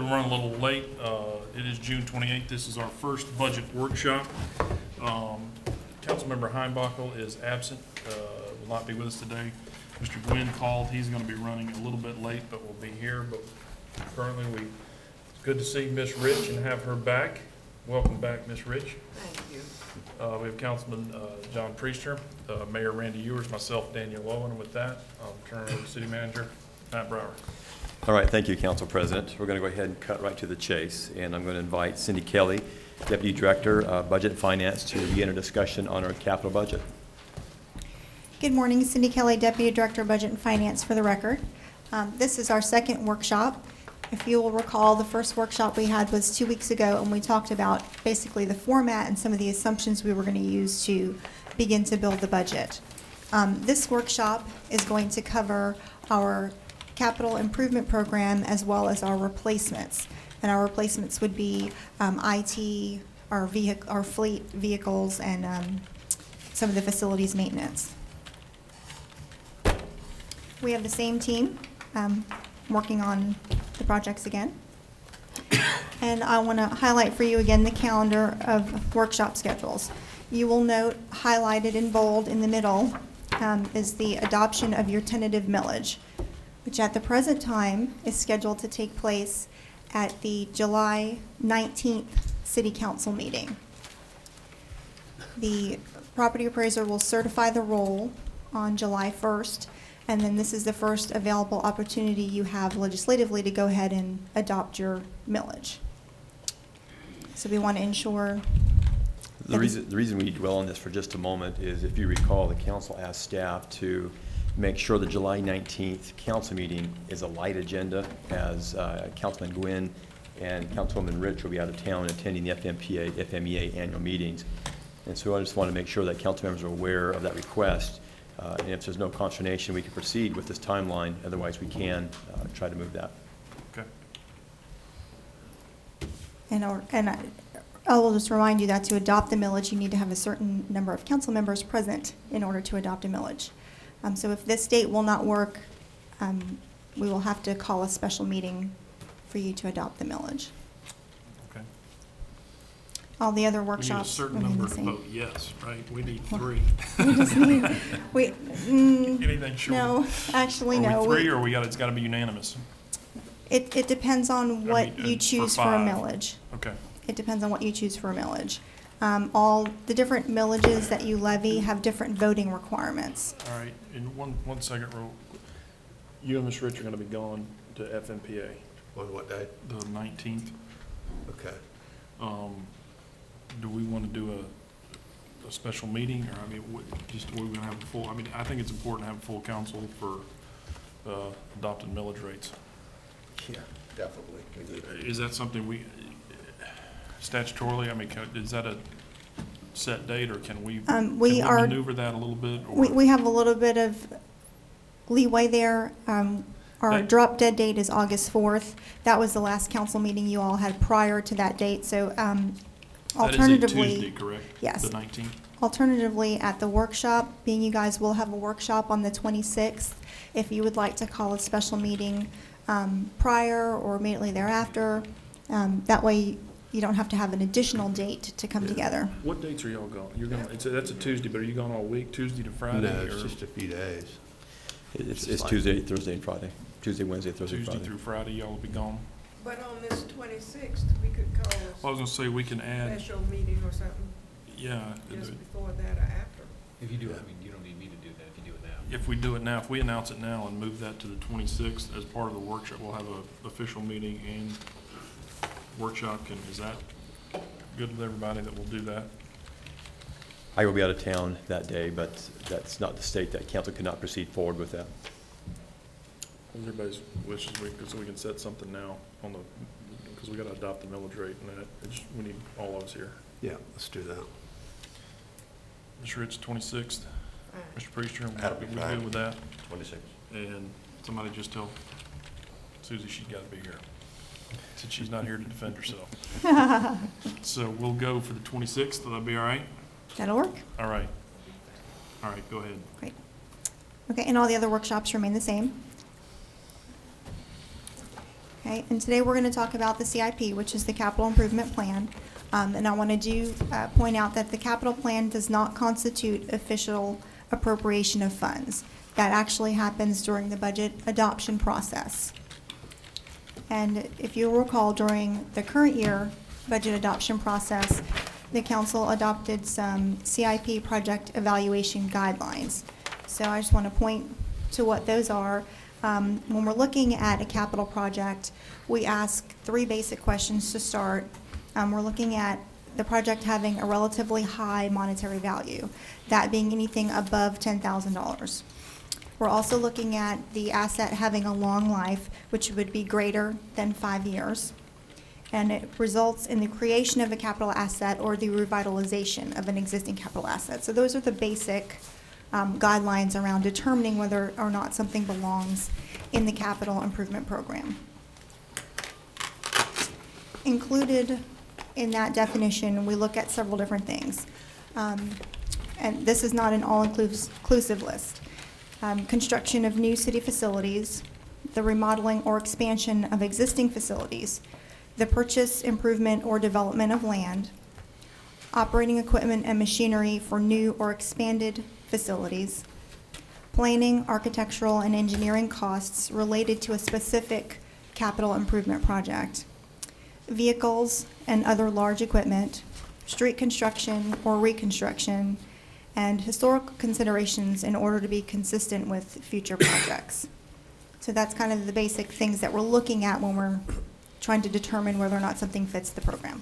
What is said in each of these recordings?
running a little late. It is June 28th. This is our first budget workshop. Councilmember Heinbockel is absent, will not be with us today. Mr. Gwynn called. He's going to be running a little bit late, but will be here. But currently, it's good to see Miss Rich and have her back. Welcome back, Miss Rich. Thank you. We have Councilman John Priester, Mayor Randy Ewers, myself, Daniel Owen. And with that, I'll turn it over to City Manager Matt Brower. All right, thank you, Council President. We're going to go ahead and cut right to the chase, and I'm going to invite Cindy Kelly, Deputy Director, Budget and Finance, to begin a discussion on our capital budget. Good morning, Cindy Kelly, Deputy Director of Budget and Finance, for the record. This is our second workshop. If you will recall, the first workshop we had was 2 weeks ago, and we talked about basically the format and some of the assumptions we were going to use to begin to build the budget. This workshop is going to cover our capital improvement program as well as our replacements. And our replacements would be IT, our fleet vehicles, and some of the facilities maintenance. We have the same team working on the projects again. And I want to highlight for you again the calendar of workshop schedules. You will note highlighted in bold in the middle is the adoption of your tentative millage, which at the present time is scheduled to take place at the July 19th City Council meeting. The property appraiser will certify the roll on July 1st, and then this is the first available opportunity you have legislatively to go ahead and adopt your millage. So we want to ensure The reason we dwell on this for just a moment is, if you recall, the council asked staff to make sure the July 19th council meeting is a light agenda, as Councilman Gwynn and Councilwoman Rich will be out of town attending the FMEA annual meetings. And so I just want to make sure that council members are aware of that request. And if there's no consternation, we can proceed with this timeline. Otherwise, we can try to move that. Okay. And I will just remind you that to adopt the millage, you need to have a certain number of council members present in order to adopt a millage. So if this date will not work, we will have to call a special meeting for you to adopt the millage. Okay. All the other We need a workshops certain remain number the to same. vote yes, right? We need 3. We just need, Anything short? no, actually, no. Are we 3, or it's got to be unanimous? It depends on what you for choose for a 5. millage. Okay. It depends on what you choose for a millage. All the different millages that you levy have different voting requirements. All right. In one second, you and Ms. Rich are going to be going to FMPA On what day? the 19th. Okay. Do we want to do a special meeting, or, I mean, we're going to have a full, I mean, I think it's important to have a full council for adopted millage rates. Yeah, definitely. We need it. Is that something statutorily, I mean, is that a set date, or can we maneuver that a little bit? Or? We have a little bit of leeway there. Our drop dead date is August 4th. That was the last council meeting you all had prior to that date. So alternatively, that is a Tuesday, correct? Yes. The 19th? Alternatively, at the workshop, being you guys will have a workshop on the 26th, if you would like to call a special meeting prior or immediately thereafter, that way you don't have to have an additional date to come together. What dates are y'all going? You're going. That's a Tuesday, but are you going all week, Tuesday to Friday? No, it's just a few days. It's Tuesday, Thursday, and Friday. Tuesday, Wednesday, Thursday, Tuesday Friday. through Friday, y'all will be gone. But on this 26th, we could call Well, I was going to say we can a add. special meeting or something Yeah. just before that or after. If you do it, I mean, you don't need me to do that if you do it now. If we do it now, if we announce it now and move that to the 26th as part of the workshop, we'll have an official meeting and workshop. Is that good with everybody that will do that? I will be out of town that day, but that's not to state that council could not proceed forward with that. Everybody's wishes, so we can set something now on the, because we got to adopt the millage rate, and that we need all of us here. Yeah, let's do that. Mr. Rich, 26th. Fine. Mr. Priester, That'll be we fine. good with that? 26. And somebody just tell Susie she's got to be here, since she's not here to defend herself. So we'll go for the 26th. Will that be all right? That'll work. All right. All right, go ahead. Great. Okay, and all the other workshops remain the same. Okay, and today we're going to talk about the CIP, which is the Capital Improvement Plan. And I want to point out that the capital plan does not constitute official appropriation of funds. That actually happens during the budget adoption process. And if you'll recall, during the current year budget adoption process, the council adopted some CIP project evaluation guidelines. So I just want to point to what those are. When we're looking at a capital project, we ask 3 basic questions to start. We're looking at the project having a relatively high monetary value, that being anything above $10,000. We're also looking at the asset having a long life, which would be greater than 5 years. And it results in the creation of a capital asset or the revitalization of an existing capital asset. So those are the basic guidelines around determining whether or not something belongs in the capital improvement program. Included in that definition, we look at several different things. And this is not an all-inclusive list. Construction of new city facilities, the remodeling or expansion of existing facilities, the purchase, improvement, or development of land, operating equipment and machinery for new or expanded facilities, planning, architectural, and engineering costs related to a specific capital improvement project, vehicles and other large equipment, street construction or reconstruction, and historical considerations in order to be consistent with future projects. So that's kind of the basic things that we're looking at when we're trying to determine whether or not something fits the program.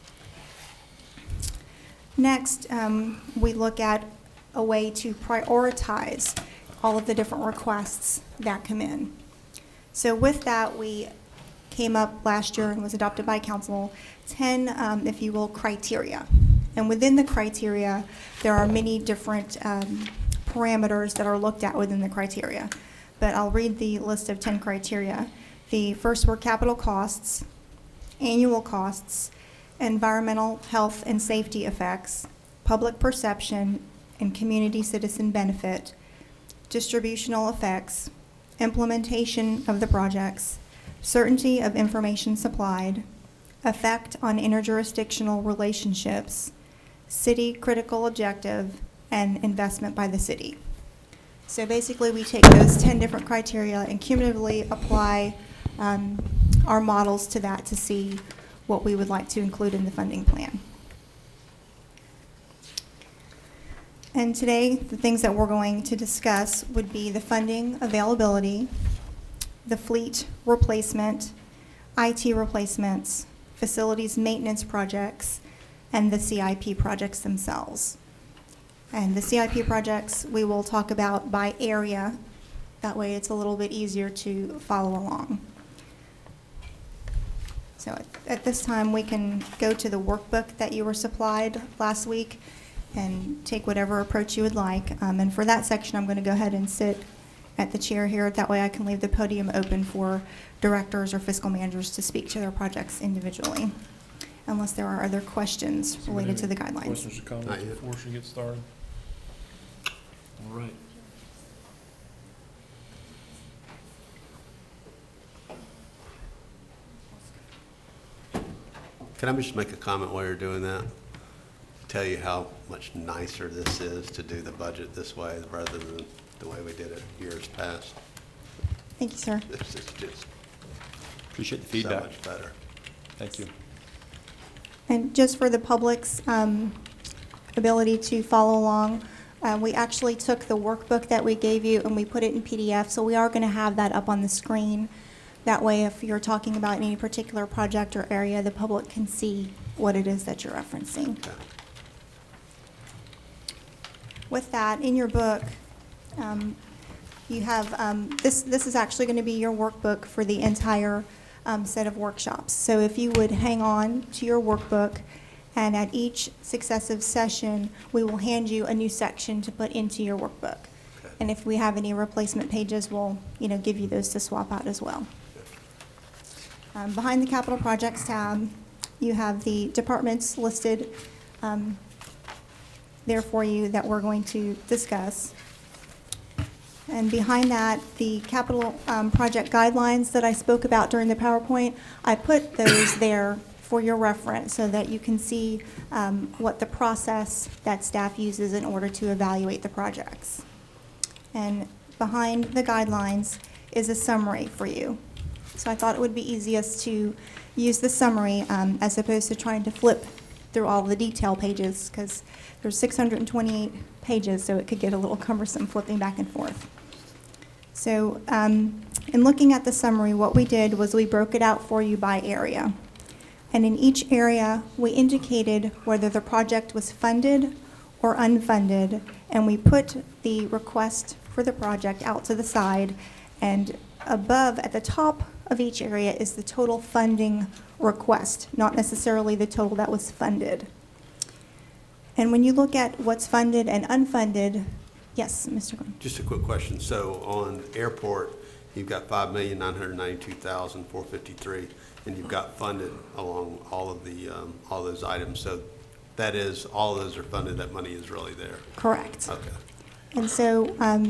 Next, we look at a way to prioritize all of the different requests that come in. So with that, we came up last year and was adopted by council, 10, if you will, criteria. And within the criteria, there are many different parameters that are looked at within the criteria. But I'll read the list of 10 criteria. The first were capital costs, annual costs, environmental, health, and safety effects, public perception, and community citizen benefit, distributional effects, implementation of the projects, certainty of information supplied, effect on interjurisdictional relationships, city critical objective, and investment by the city. So basically, we take those 10 different criteria and cumulatively apply our models to that to see what we would like to include in the funding plan. And today, the things that we're going to discuss would be the funding availability, the fleet replacement, IT replacements, facilities maintenance projects, and the CIP projects themselves. And the CIP projects we will talk about by area. That way it's a little bit easier to follow along. So at this time, we can go to the workbook that you were supplied last week and take whatever approach you would like. And for that section, I'm going to go ahead and sit at the chair here. That way I can leave the podium open for directors or fiscal managers to speak to their projects individually, unless there are other questions related to the guidelines. Questions or Not comments yet. before she gets started? All right. Can I just make a comment while you're doing that? Tell you how much nicer this is to do the budget this way rather than the way we did it years past. Thank you, sir. This is just Appreciate the so feedback. much better. Thank you. And just for the public's ability to follow along, we actually took the workbook that we gave you and we put it in PDF, so we are going to have that up on the screen. That way, if you're talking about any particular project or area, the public can see what it is that you're referencing. Okay. With that, in your book, you have, this is actually going to be your workbook for the entire set of workshops. So if you would hang on to your workbook, and at each successive session, we will hand you a new section to put into your workbook. Okay. And if we have any replacement pages, we'll give you those to swap out as well. Behind the capital projects tab, you have the departments listed there for you that we're going to discuss. And behind that, the capital project guidelines that I spoke about during the PowerPoint, I put those there for your reference so that you can see what the process that staff uses in order to evaluate the projects. And behind the guidelines is a summary for you. So I thought it would be easiest to use the summary as opposed to trying to flip through all the detail pages, because there's 628 pages, so it could get a little cumbersome flipping back and forth. So in looking at the summary, what we did was we broke it out for you by area. And in each area, we indicated whether the project was funded or unfunded, and we put the request for the project out to the side, and above, at the top of each area, is the total funding request, not necessarily the total that was funded. And when you look at what's funded and unfunded, yes, Mr. Glenn? Just a quick question. So on airport, you've got $5,992,453, and you've got funded along all of the, all those items. So that is, all of those are funded, that money is really there. Correct. Okay. And so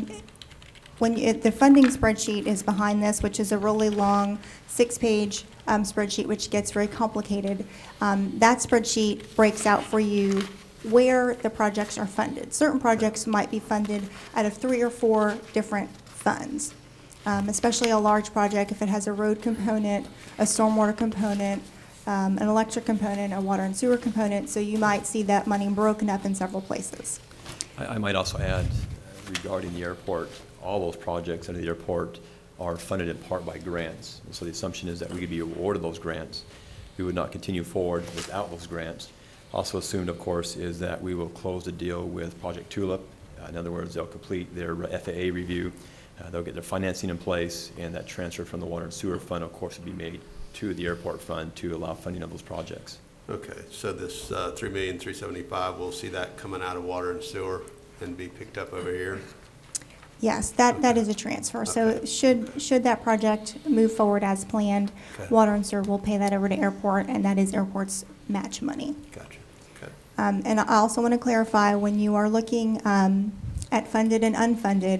the funding spreadsheet is behind this, which is a really long 6-page spreadsheet, which gets very complicated. That spreadsheet breaks out for you where the projects are funded. Certain projects might be funded out of 3 or 4 different funds, especially a large project if it has a road component, a stormwater component, an electric component, a water and sewer component. So you might see that money broken up in several places. I might also add regarding the airport, all those projects under the airport are funded in part by grants. And so the assumption is that we could be awarded those grants. We would not continue forward without those grants. Also assumed, of course, is that we will close the deal with Project Tulip. In other words, they'll complete their FAA review. They'll get their financing in place, and that transfer from the water and sewer fund, of course, will be made to the airport fund to allow funding of those projects. Okay, so this $3,375,000, we'll see that coming out of water and sewer and be picked up over here? Yes, that is a transfer. So Okay. should that project move forward as planned, Okay. Water and Sewer will pay that over to airport, and that is airport's match money. Gotcha. Okay. And I also want to clarify, when you are looking at funded and unfunded,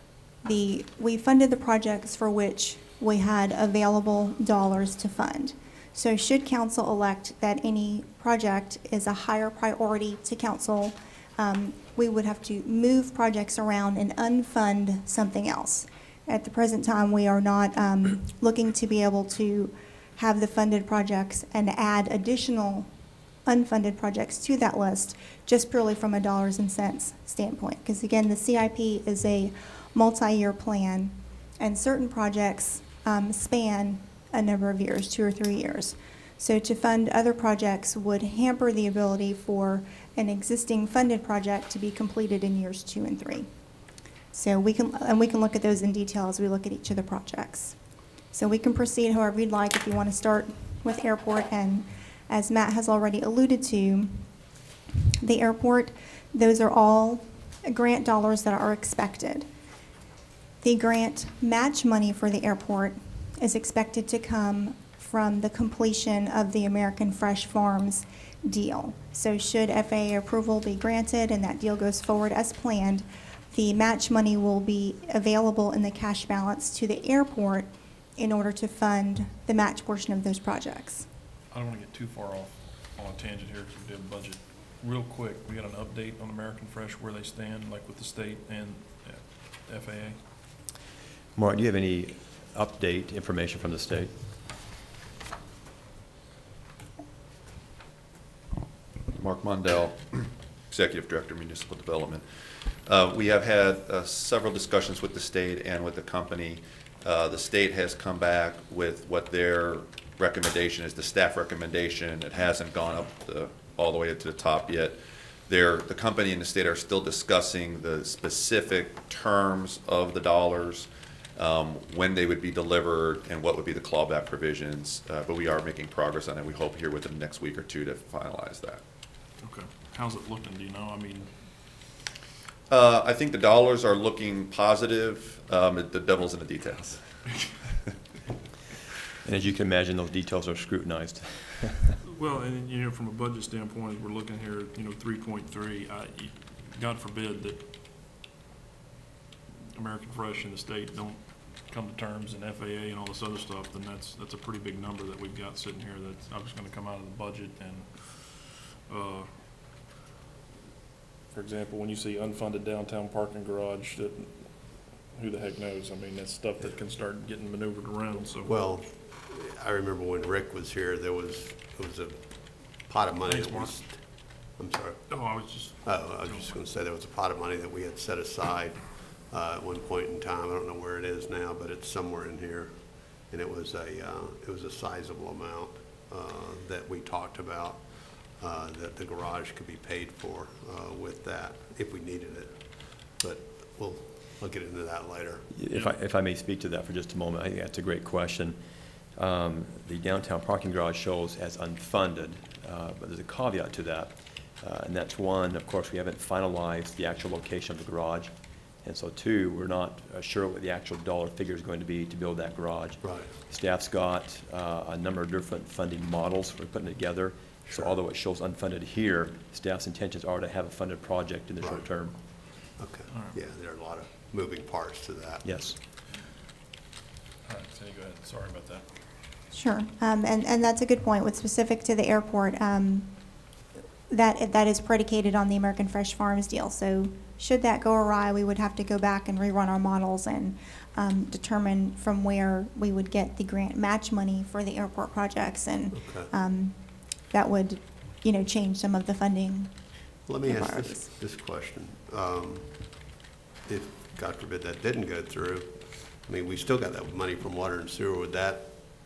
we funded the projects for which we had available dollars to fund. So should council elect that any project is a higher priority to council, we would have to move projects around and unfund something else. At the present time, we are not looking to be able to have the funded projects and add additional unfunded projects to that list, just purely from a dollars and cents standpoint. Because again, the CIP is a multi-year plan, and certain projects span a number of years, 2 or 3 years. So to fund other projects would hamper the ability for an existing funded project to be completed in years 2 and 3. So we can look at those in detail as we look at each of the projects. So we can proceed however you'd like. If you want to start with airport, and as Matt has already alluded to, the airport, those are all grant dollars that are expected. The grant match money for the airport is expected to come from the completion of the American Fresh Farms deal. So should FAA approval be granted and that deal goes forward as planned, the match money will be available in the cash balance to the airport in order to fund the match portion of those projects. I don't want to get too far off on a tangent here because we did budget. Real quick, we got an update on American Fresh, where they stand, like with the state and FAA? Mark, do you have any update information from the state? Mark Mondell, Executive Director, Municipal Development. We have had several discussions with the state and with the company. The state has come back with what their recommendation is, the staff recommendation. It hasn't gone up all the way to the top yet. The company and the state are still discussing the specific terms of the dollars, when they would be delivered, and what would be the clawback provisions. But we are making progress on it. We hope here within the next week or two to finalize that. Okay. How's it looking? Do you know? I mean, I think the dollars are looking positive. The devil's in the details. And as you can imagine, those details are scrutinized. well, and you know, from a budget standpoint, we're looking here at 3.3. God forbid that American Fresh and the state don't come to terms, and FAA and all this other stuff, then that's a pretty big number that we've got sitting here that's obviously gonna come out of the budget. And, for example, when you see unfunded downtown parking garage, that, who the heck knows? I mean, that's stuff that can start getting maneuvered around, so. Well, I remember when Rick was here, it was a pot of money Thanks, that Mark. was, I'm sorry. Oh, I was just, Oh, I was just gonna say, there was a pot of money that we had set aside, at one point in time. I don't know where it is now, but it's somewhere in here. And it was a sizable amount, that we talked about, that the garage could be paid for, with that, if we needed it. But I'll get into that later. If I may speak to that for just a moment, I think that's a great question. The downtown parking garage shows as unfunded, but there's a caveat to that. And that's one, of course, we haven't finalized the actual location of the garage. And so two, we're not sure what the actual dollar figure is going to be to build that garage. Right. Staff's got a number of different funding models we're putting together. So Sure. although it shows unfunded here, staff's intentions are to have a funded project in the short Right. term. Okay, All right. yeah, there are a lot of moving parts to that. Yes. all right, Sandy, go ahead. Sorry about that. Sure, and that's a good point. With specific to the airport, that is predicated on the American Fresh Farms deal. So should that go awry, we would have to go back and rerun our models and determine from where we would get the grant match money for the airport projects, and Okay. that would, change some of the funding. Let me ask priorities. this question. If, God forbid, that didn't go through, I mean, we still got that money from water and sewer, would that,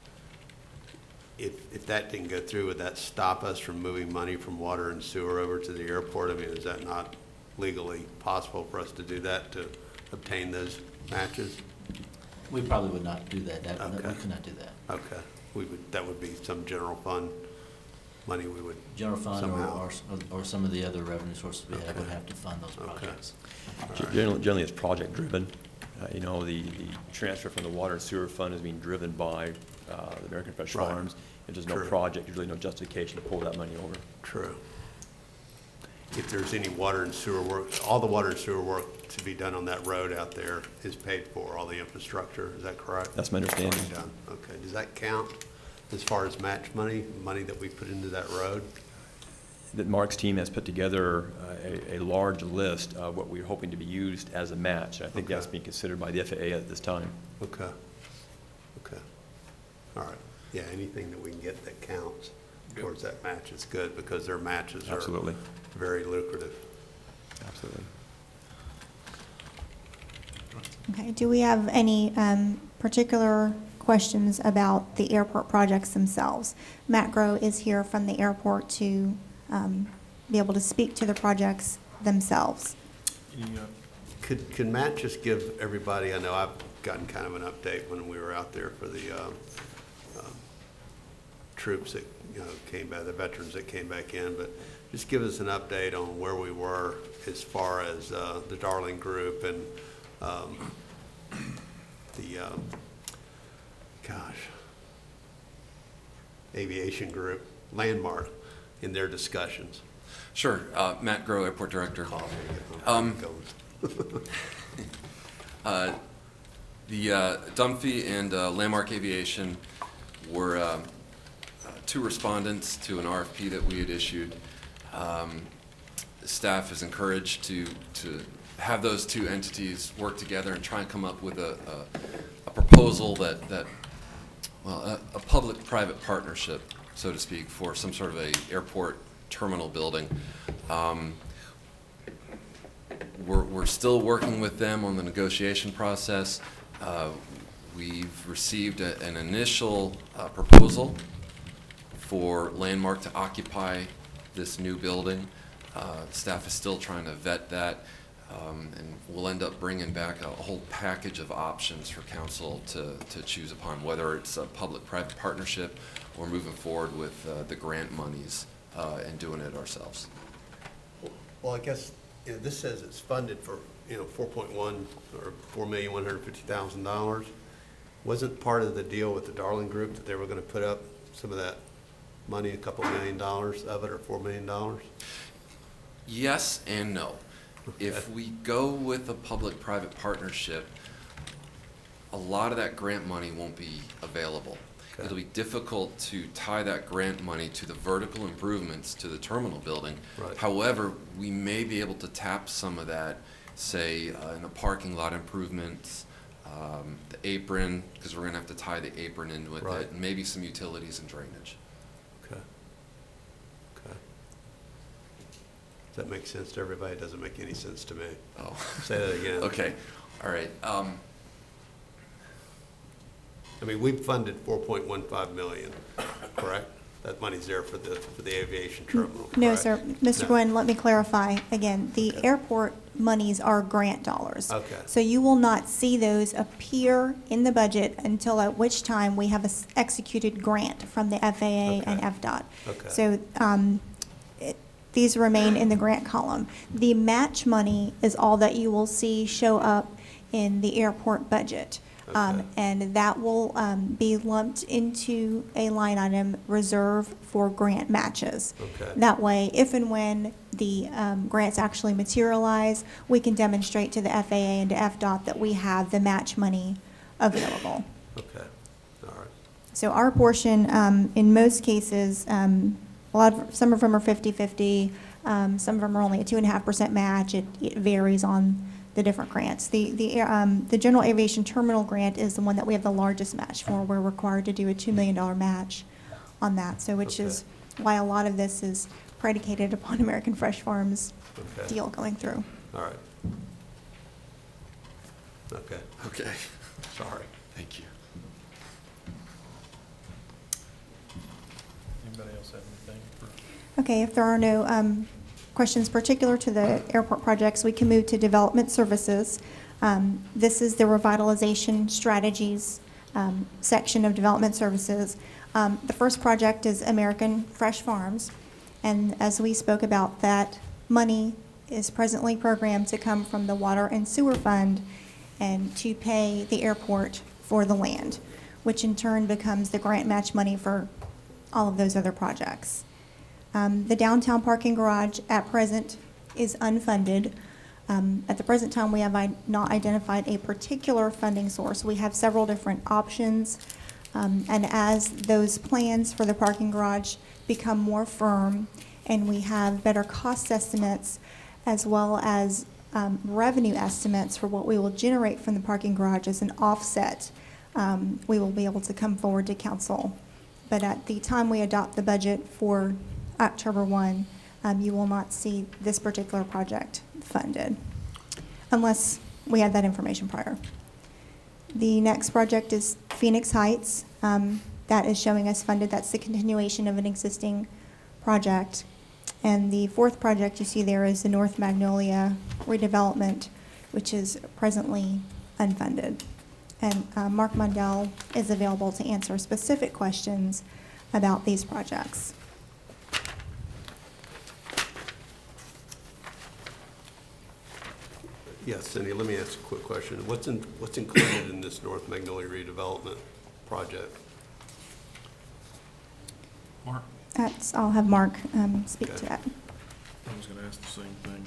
if that didn't go through, would that stop us from moving money from water and sewer over to the airport? I mean, is that not legally possible for us to do that, to obtain those matches? We probably would not do that. We Okay. could not do that. Okay, that would be some general fund money we would, General fund Somehow. or some of the other revenue sources we have would Okay. have to fund those Okay. projects. all right. Generally, it's project-driven. The transfer from the water and sewer fund is being driven by the American Fresh Right. Farms. If there's no True. project, there's really no justification to pull that money over. True. If there's any water and sewer work, all the water and sewer work to be done on that road out there is paid for, all the infrastructure, is that correct? That's my understanding. Already done. Okay, does that count as far as match money that we put into that road? That Mark's team has put together a large list of what we're hoping to be used as a match. I think Okay. that's being considered by the FAA at this time. Okay, okay, all right. Yeah, anything that we can get that counts Good. towards that match is good, because their matches are Absolutely. very lucrative. Absolutely. Okay, do we have any particular questions about the airport projects themselves? Matt Groh is here from the airport to be able to speak to the projects themselves. Any, Could Matt just give everybody, I know I've gotten kind of an update when we were out there for the troops that, came back, the veterans that came back in, but just give us an update on where we were as far as the Darling Group and the, aviation group, Landmark, in their discussions. Sure. Matt Groh, Airport Director. The Dunphy and Landmark Aviation were two respondents to an RFP that we had issued. Staff is encouraged to have those two entities work together and try and come up with a proposal that a public-private partnership, so to speak, for some sort of a airport terminal building. We're still working with them on the negotiation process. We've received an initial proposal for Landmark to occupy this new building. Staff is still trying to vet that, and we'll end up bringing back a whole package of options for council to choose upon, whether it's a public-private partnership or moving forward with the grant monies and doing it ourselves. Well, I guess, this says it's funded for, 4.1 or $4,150,000. Wasn't part of the deal with the Darling Group that they were gonna put up some of that money, a couple $1 million of it, or $4 million? Yes and no. If we go with a public-private partnership, a lot of that grant money won't be available. Okay. It'll be difficult to tie that grant money to the vertical improvements to the terminal building. Right. However, we may be able to tap some of that, say, in the parking lot improvements, the apron, because we're gonna have to tie the apron in with Right. it, and maybe some utilities and drainage. Okay. Okay. Does that make sense to everybody? It doesn't make any sense to me. Oh. Say that again. Okay, all right. I mean, we funded 4.15 million, correct? That money's there for the aviation terminal, No, correct? sir. Mr. No. Gwynn, let me clarify. Again, the Okay. airport monies are grant dollars. Okay. So you will not see those appear in the budget until at which time we have a executed grant from the FAA and Okay. FDOT. Okay. So these remain in the grant column. The match money is all that you will see show up in the airport budget. Okay. And that will be lumped into a line item reserved for grant matches. Okay. That way, if and when the grants actually materialize, we can demonstrate to the FAA and to FDOT that we have the match money available. Okay, all right. So our portion, in most cases, some of them are 50/50, some of them are only a 2.5% match. It varies on the different grants. The General Aviation Terminal Grant is the one that we have the largest match for. We're required to do a $2 million match on that, so which is why a lot of this is predicated upon American Fresh Farms Okay. deal going through. All right. Okay, Okay, sorry. thank you. Anybody else have anything for? Okay, if there are no questions particular to the airport projects, we can move to development services. This is the revitalization strategies section of development services. The first project is American Fresh Farms, and as we spoke about, that money is presently programmed to come from the Water and Sewer Fund and to pay the airport for the land, which in turn becomes the grant match money for all of those other projects. The downtown parking garage at present is unfunded. At the present time, we have not identified a particular funding source. We have several different options, and as those plans for the parking garage become more firm and we have better cost estimates as well as revenue estimates for what we will generate from the parking garage as an offset, we will be able to come forward to council. But at the time we adopt the budget for October 1, you will not see this particular project funded unless we had that information prior. The next project is Phoenix Heights. That is showing us funded. That's the continuation of an existing project. And the fourth project you see there is the North Magnolia redevelopment, which is presently unfunded. And Mark Mundell is available to answer specific questions about these projects. Yes, Cindy, let me ask a quick question. What's included in this North Magnolia redevelopment project? Mark, I'll have Mark speak to Okay. that. I was gonna ask the same thing.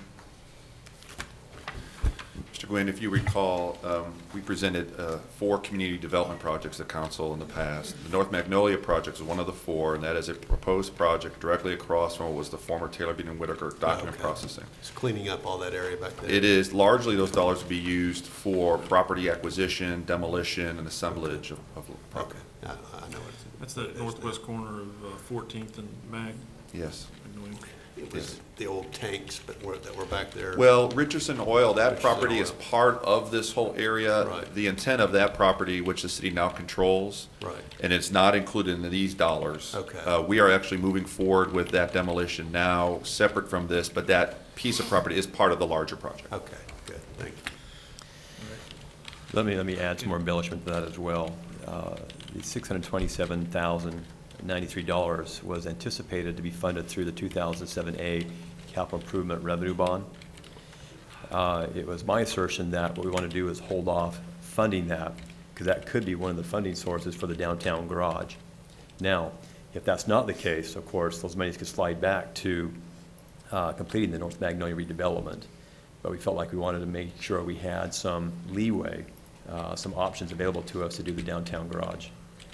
Mr. Gwynn, if you recall, we presented 4 community development projects to council in the past. The North Magnolia project is one of the 4, and that is a proposed project directly across from what was the former Taylor Bean and Whitaker document Okay. processing. It's cleaning up all that area back there? It is, largely those dollars will be used for property acquisition, demolition, and assemblage of property. Okay, I know what it's. That's the northwest corner of 14th and Mag. Yes. Magnolia. It was the old tanks, but that were back there. Well, Richardson Oil, that Richardson property is Oil. part of this whole area. Right. The intent of that property, which the city now controls. Right. And it's not included in these dollars. Okay. We are actually moving forward with that demolition now, separate from this, but that piece of property is part of the larger project. Okay, good, thank you. Let me add some more embellishment to that as well. The $627,093 was anticipated to be funded through the 2007A Capital Improvement Revenue Bond. It was my assertion that what we want to do is hold off funding that, because that could be one of the funding sources for the downtown garage. Now, if that's not the case, of course, those monies could slide back to completing the North Magnolia redevelopment. but we felt like we wanted to make sure we had some leeway, some options available to us to do the downtown garage.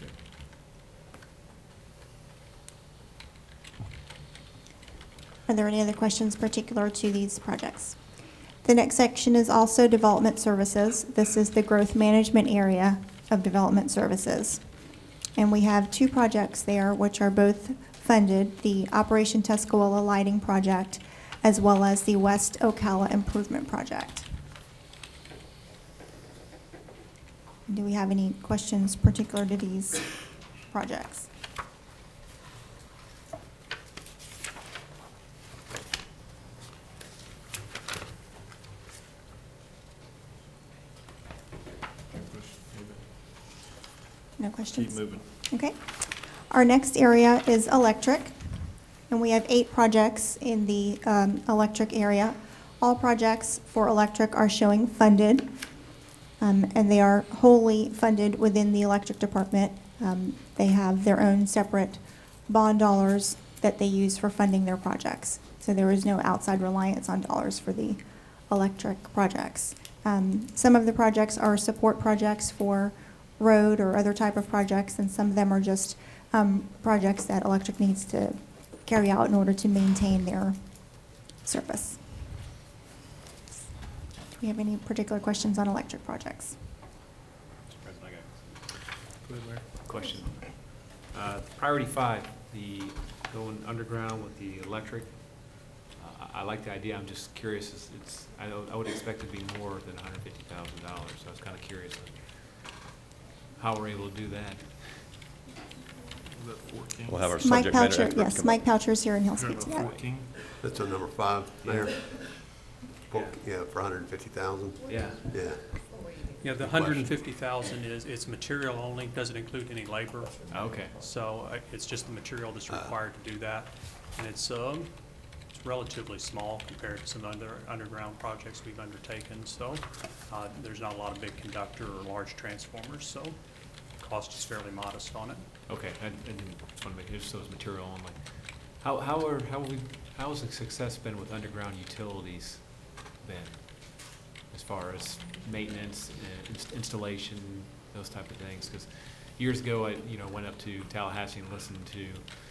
Are there any other questions particular to these projects? The next section is also development services. This is the growth management area of development services. And we have two projects there which are both funded, the Operation Tuscola Lighting Project as well as the West Ocala Improvement Project. Do we have any questions particular to these projects? No questions? Keep moving. Okay. Our next area is electric, and we have 8 projects in the electric area. All projects for electric are showing funded, and they are wholly funded within the electric department. They have their own separate bond dollars that they use for funding their projects. So there is no outside reliance on dollars for the electric projects. Some of the projects are support projects for road or other type of projects, and some of them are just projects that electric needs to carry out in order to maintain their service. Do we have any particular questions on electric projects? Mr. President, I got a question. Priority 5, the going underground with the electric. I like the idea. I'm just curious. I would expect it to be more than $150,000. So I was kind of curious how we're able to do that. Is that 14? We'll have our Mike subject matter Poucher, expert yes, come Mike up. Poucher is here and he'll Is that speak to about that. 14? That's on number 5, Mayor. Yeah, for 150,000. Yeah. Yeah. Yeah, the Good question. 150,000 is, it's material only, doesn't include any labor. Okay. So it's just the material that's required to do that. And it's relatively small compared to some other underground projects we've undertaken. So there's not a lot of big conductor or large transformers, so cost is fairly modest on it. Okay. I didn't just want to make it just so it's material only. How has the success been with underground utilities been, as far as maintenance, installation, those type of things? Because years ago, I went up to Tallahassee and listened to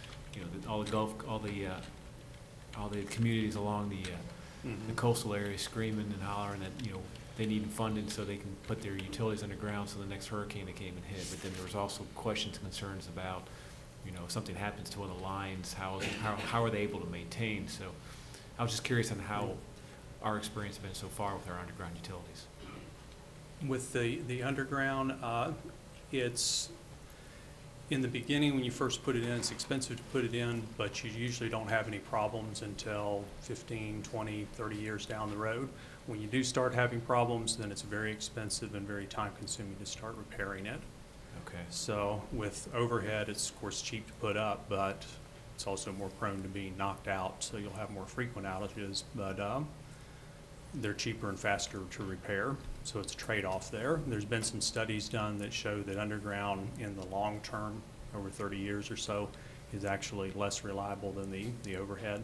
all the communities along the coastal area screaming and hollering that they need funding so they can put their utilities underground so the next hurricane that came and hit. But then there was also questions and concerns about if something happens to one of the lines, how are they able to maintain? So I was just curious on how our experience has been so far with our underground utilities. With the underground, it's, in the beginning, when you first put it in, it's expensive to put it in, but you usually don't have any problems until 15, 20, 30 years down the road. When you do start having problems, then it's very expensive and very time-consuming to start repairing it. Okay. So with overhead, it's of course cheap to put up, but it's also more prone to being knocked out, so you'll have more frequent outages. But they're cheaper and faster to repair, so it's a trade-off there. There's been some studies done that show that underground in the long term, over 30 years or so, is actually less reliable than the overhead.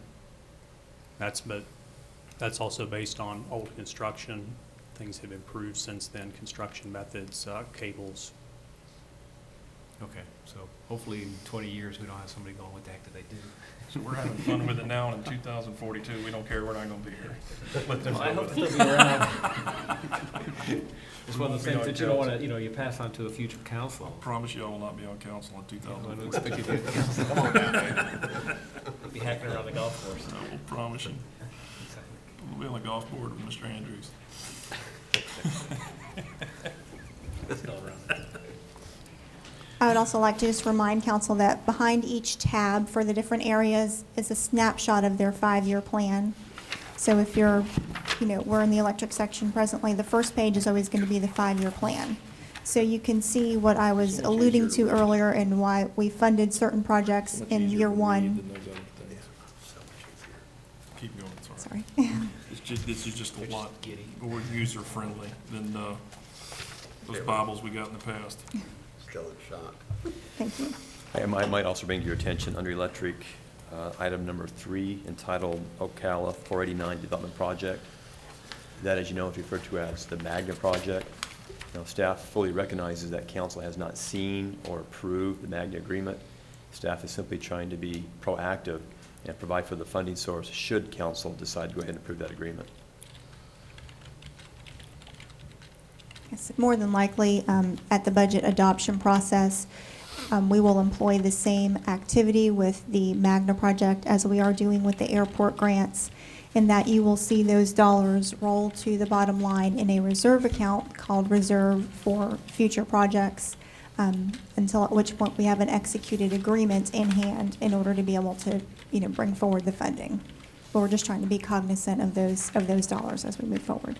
That's also based on old construction. Things have improved since then, construction methods, cables. Okay. So hopefully in 20 years we don't have somebody going, what the heck did they do? So we're having fun with it now, and in 2042, we don't care, we're not gonna be here. Let them I go hope with they'll it. be around. It's one of the We won't things be that you on don't want council. to, you pass on to a future council. Promise you I will not be on council in I don't 2042. expect you to be at the council. Come on now, man. Be hacking around the golf course. I will promise you. We'll be on the golf board with Mr. Andrews. I would also like to just remind council that behind each tab for the different areas is a snapshot of their 5-year plan. So if you're, we're in the electric section presently, the first page is always going to be the 5-year plan. So you can see what I was alluding to earlier and why we funded certain projects in year 1. Keep going, sorry. Sorry. This is just a lot more user-friendly than those Bibles we got in the past. Still a shot. Thank you. I might also bring to your attention under electric, item number 3 entitled Ocala 489 Development Project. That, as you know, is referred to as the Magna project. Now, staff fully recognizes that council has not seen or approved the Magna agreement. Staff is simply trying to be proactive and provide for the funding source should council decide to go ahead and approve that agreement. Yes, more than likely, at the budget adoption process, we will employ the same activity with the Magna project as we are doing with the airport grants, in that you will see those dollars roll to the bottom line in a reserve account called Reserve for Future Projects, until at which point we have an executed agreement in hand in order to be able to, bring forward the funding. But we're just trying to be cognizant of those dollars as we move forward.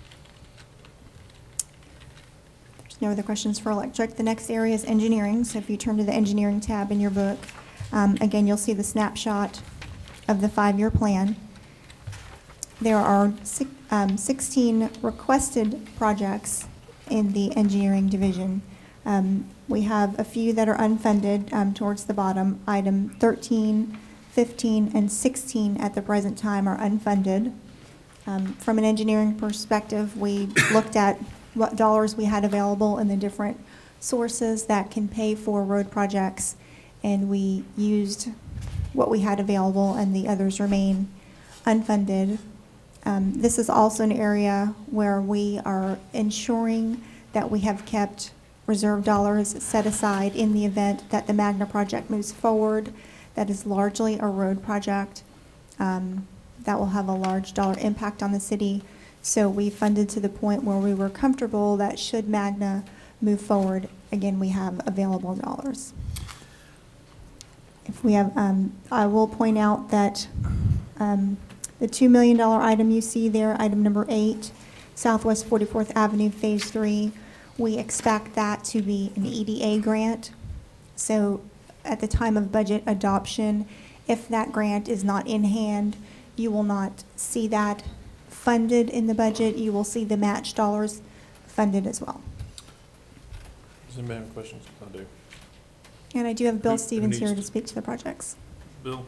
No other questions for electric. The next area is engineering. So if you turn to the engineering tab in your book, again, you'll see the snapshot of the 5-year plan. There are 16 requested projects in the engineering division. We have a few that are unfunded towards the bottom. Item 13, 15, and 16 at the present time are unfunded. From an engineering perspective, we looked at what dollars we had available in the different sources that can pay for road projects, and we used what we had available, and the others remain unfunded. This is also an area where we are ensuring that we have kept reserve dollars set aside in the event that the Magna project moves forward. That is largely a road project that will have a large dollar impact on the city. So we funded to the point where we were comfortable that should Magna move forward, again, we have available dollars. If we have, I will point out that the $2 million item you see there, item number 8, Southwest 44th Avenue, Phase 3, we expect that to be an EDA grant. So at the time of budget adoption, if that grant is not in hand, you will not see that funded in the budget. You will see the match dollars funded as well. Does anybody have questions? I do. And I do have Bill Who Stevens here needs to speak to the projects. Bill?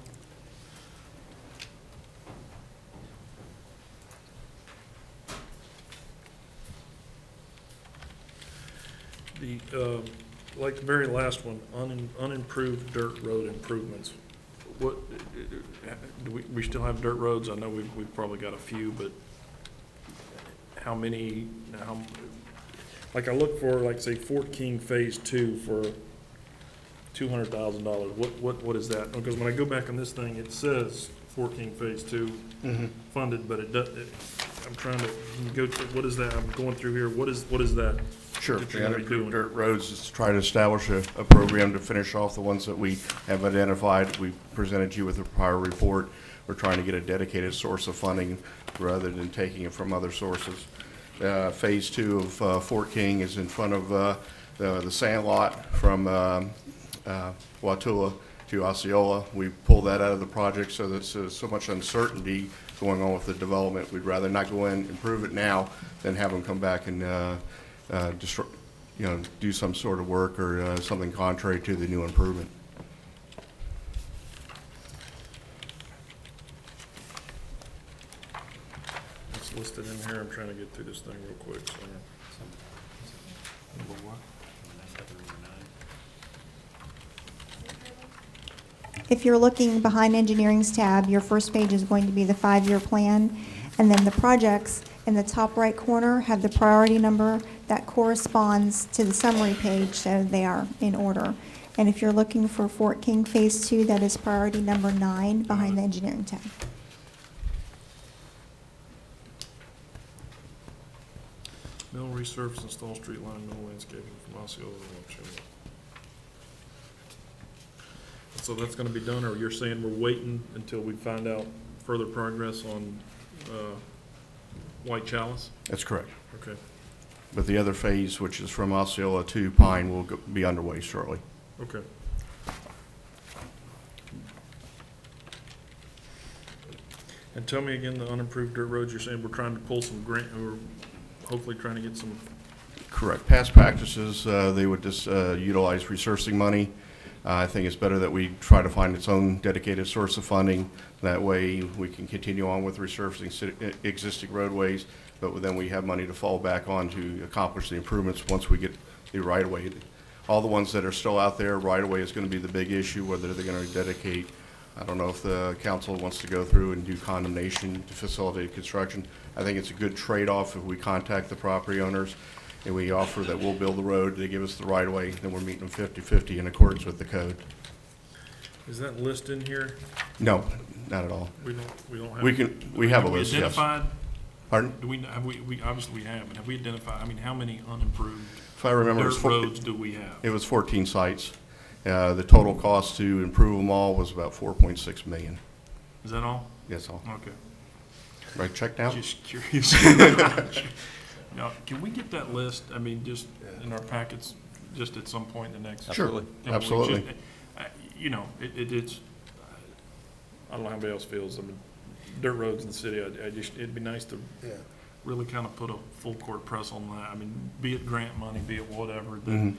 Like the very last one, unimproved dirt road improvements. What, do we still have dirt roads? I know we've probably got a few, but how many, like I look for, like, say, Fort King Phase 2 for $200,000. What is that? Because when I go back on this thing, it says Fort King Phase 2 funded, but it does, I'm trying to go to, what is that? I'm going through here. What is that? Sure. that The you're gonna be doing? unimproved dirt roads is to try to establish a program to finish off the ones that we have identified. We presented you with a prior report. We're trying to get a dedicated source of funding rather than taking it from other sources. Phase 2 of Fort King is in front of the sand lot from Wautola to Osceola. We pulled that out of the project so there's so much uncertainty going on with the development. We'd rather not go in and improve it now than have them come back and destroy, do some sort of work or something contrary to the new improvement. It's listed in here. I'm trying to get through this thing real quick. So. If you're looking behind engineering's tab, your first page is going to be the 5-year plan, and then the projects in the top right corner have the priority number that corresponds to the summary page, so they are in order. And if you're looking for Fort King Phase 2, that is priority number 9 behind the engineering tab. Mill resurface, install street line, mill landscaping from Osceola to Wauchula. So that's gonna be done, or you're saying we're waiting until we find out further progress on, White Chalice? That's correct. Okay. But the other phase, which is from Osceola to Pine, will be underway shortly. Okay. And tell me again, the unimproved dirt roads, you're saying we're trying to pull some grant, or hopefully trying to get some, Correct. Past practices, they would just utilize resurfacing money. I think it's better that we try to find its own dedicated source of funding. That way, we can continue on with resurfacing existing roadways but then we have money to fall back on to accomplish the improvements once we get the right-of-way. All the ones that are still out there, right-of-way is going to be the big issue, whether they're going to dedicate. I don't know if the council wants to go through and do condemnation to facilitate construction. I think it's a good trade-off if we contact the property owners and we offer that we'll build the road, they give us the right-of-way, then we're meeting them 50/50 in accordance with the code. Is that list in here? No, not at all. We don't have. We have a we list, yes. Identified, Pardon? do we, obviously we have, but have we identified, I mean, how many unimproved If I remember, dirt roads do we have? it was 14 sites. The total cost to improve them all was about 4.6 million. Is that all? That's all. Okay. Right, check down? Just curious. Now, can we get that list, I mean, just in our packets, just at some point in the next? Sure, couple weeks? absolutely. You know, it's, I don't know how anybody else feels, I mean, dirt roads in the city, it'd be nice to really kind of put a full court press on that. I mean, be it grant money, be it whatever, Mhm.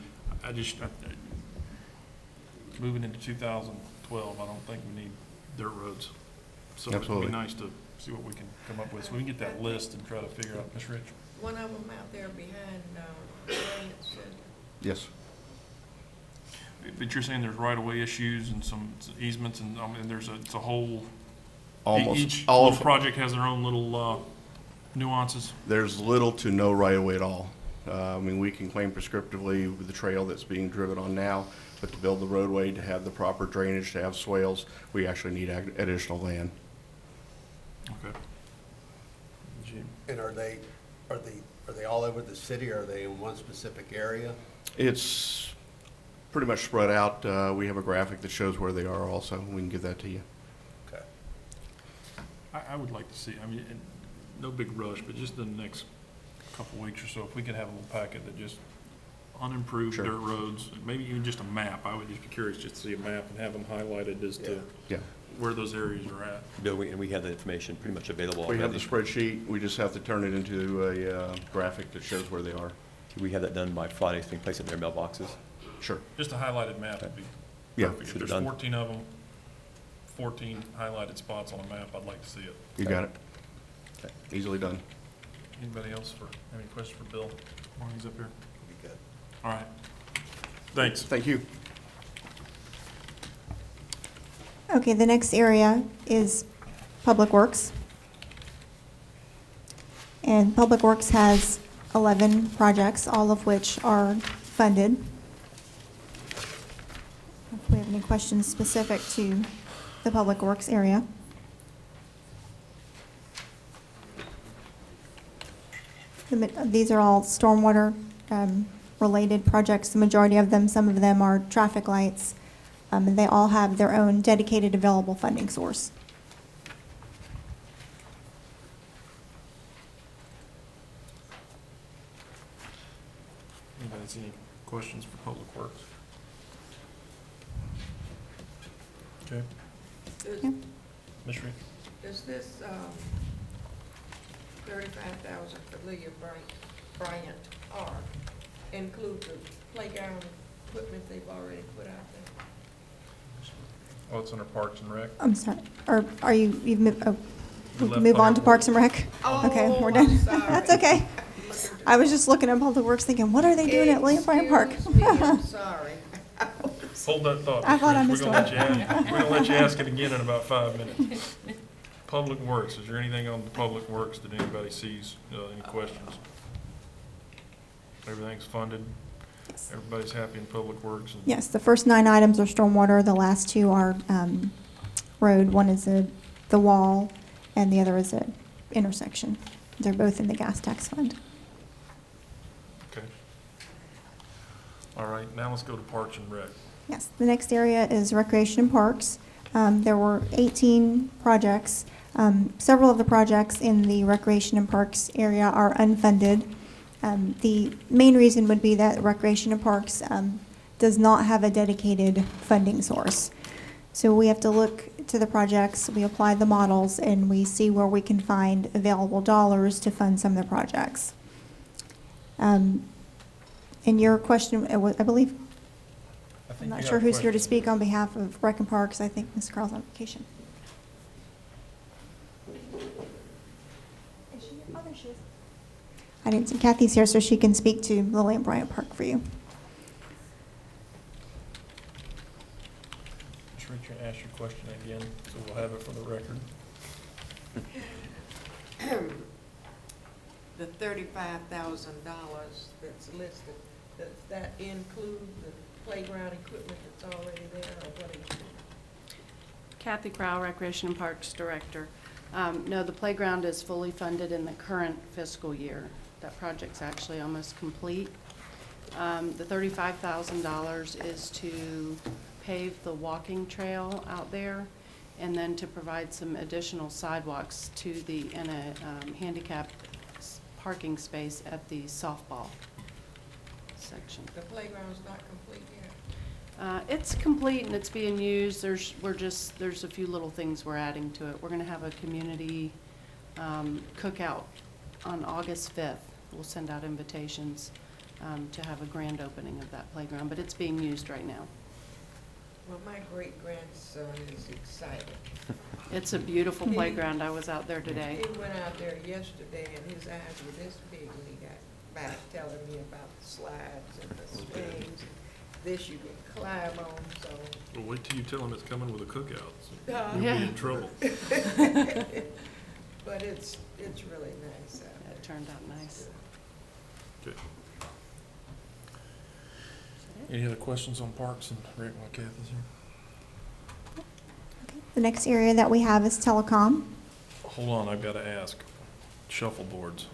moving into 2012, I don't think we need dirt roads. So it'd Absolutely. be nice to see what we can come up with, so we can get that list and try to figure out, Ms. Rich? One of them out there behind, Lance, Yes. But you're saying there's right-of-way issues and some easements and it's a whole, Almost each all little of, project has their own little nuances? there's little to no right-of-way at all. I mean, we can claim prescriptively with the trail that's being driven on now, but to build the roadway, to have the proper drainage, to have swales, we actually need additional land. Okay. Gee, And are they all over the city, or are they in one specific area? It's pretty much spread out. We have a graphic that shows where they are also. We can give that to you. Okay. I would like to see, I mean, no big rush, but just in the next couple weeks or so, if we could have a little packet that just unimproved Sure. dirt roads, maybe even just a map. I would just be curious just to see a map and have them highlighted as to Yeah. where those areas are at. Bill, and we have the information pretty much available We already. have the spreadsheet. We just have to turn it into a graphic that shows where they are. We have that done by Friday, so we can place it in their mailboxes. Sure. Just a highlighted map would be Yeah. perfect. If Should have there's done. 14 of them, 14 highlighted spots on a map, I'd like to see it. You got it. Okay. Easily done. Anybody else any questions for Bill while he's up here? Be good. All right. Thanks. Thank you. Okay, the next area is Public Works. And Public Works has 11 projects, all of which are funded. If we have any questions specific to the Public Works area. These are all stormwater related projects, the majority of them. Some of them are traffic lights, and they all have their own dedicated available funding source. Anybody see any questions for Public Works? Okay. Does, Yeah. Ms. Reed? does this, 35,000 for Leah Bryant Park include the playground equipment they've already put out there? Oh, it's under Parks and Rec? I'm sorry, or are you've moved, oh, We we left can move on Public to Parks and Rec? Okay, Oh, we're I'm done. sorry. That's okay. I was just looking at Public Works thinking, what are they doing at William Bryant Park? Excuse me, I'm sorry. Hold that thought, I Ms. thought I Rich. missed We're gonna one. let you ask, we're gonna let you ask it again in about 5 minutes. Public Works, is there anything on the Public Works that anybody sees, any questions? Everything's funded? Everybody's happy in Public Works? and- Yes, the first 9 items are stormwater, the last 2 are road. One is the wall, and the other is a intersection. They're both in the gas tax fund. Okay. All right, now let's go to Parks and Rec. Yes, the next area is recreation and parks. There were 18 projects. Several of the projects in the recreation and parks area are unfunded. The main reason would be that recreation and parks does not have a dedicated funding source. So we have to look to the projects, we apply the models, and we see where we can find available dollars to fund some of the projects. And your question, I believe, I think I'm not you sure have a who's here to question. speak on behalf of Rec and Parks. I think Ms. Carl's on vacation. Is she? Oh, there she is. I didn't see Kathy's here, so she can speak to Lily and Bryant Park for you. Ms. Richard, ask your question again, so we'll have it for the record. The $35,000 that's listed, does that include the playground equipment that's already there, or what is it? Kathy Crow, Recreation and Parks Director. No, the playground is fully funded in the current fiscal year. That project's actually almost complete. The $35,000 is to pave the walking trail out there and then to provide some additional sidewalks to and a handicapped parking space at the softball section. The playground's not complete yet? It's complete and it's being used. There's a few little things we're adding to it. We're gonna have a community cookout on August 5th. We'll send out invitations to have a grand opening of that playground, but it's being used right now. Well, my great-grandson is excited. It's a beautiful playground. I was out there today. He went out there yesterday, and his eyes were this big when he got back telling me about the slides and the swings. This you can climb on, so. Well, wait till you tell him it's coming with a cookout. So Yeah. you'll be in trouble. But it's really nice out there. It turned out nice. Okay. Any other questions on parks and rec while Kathy's here? The next area that we have is telecom. Hold on, I've got to ask. Shuffleboards.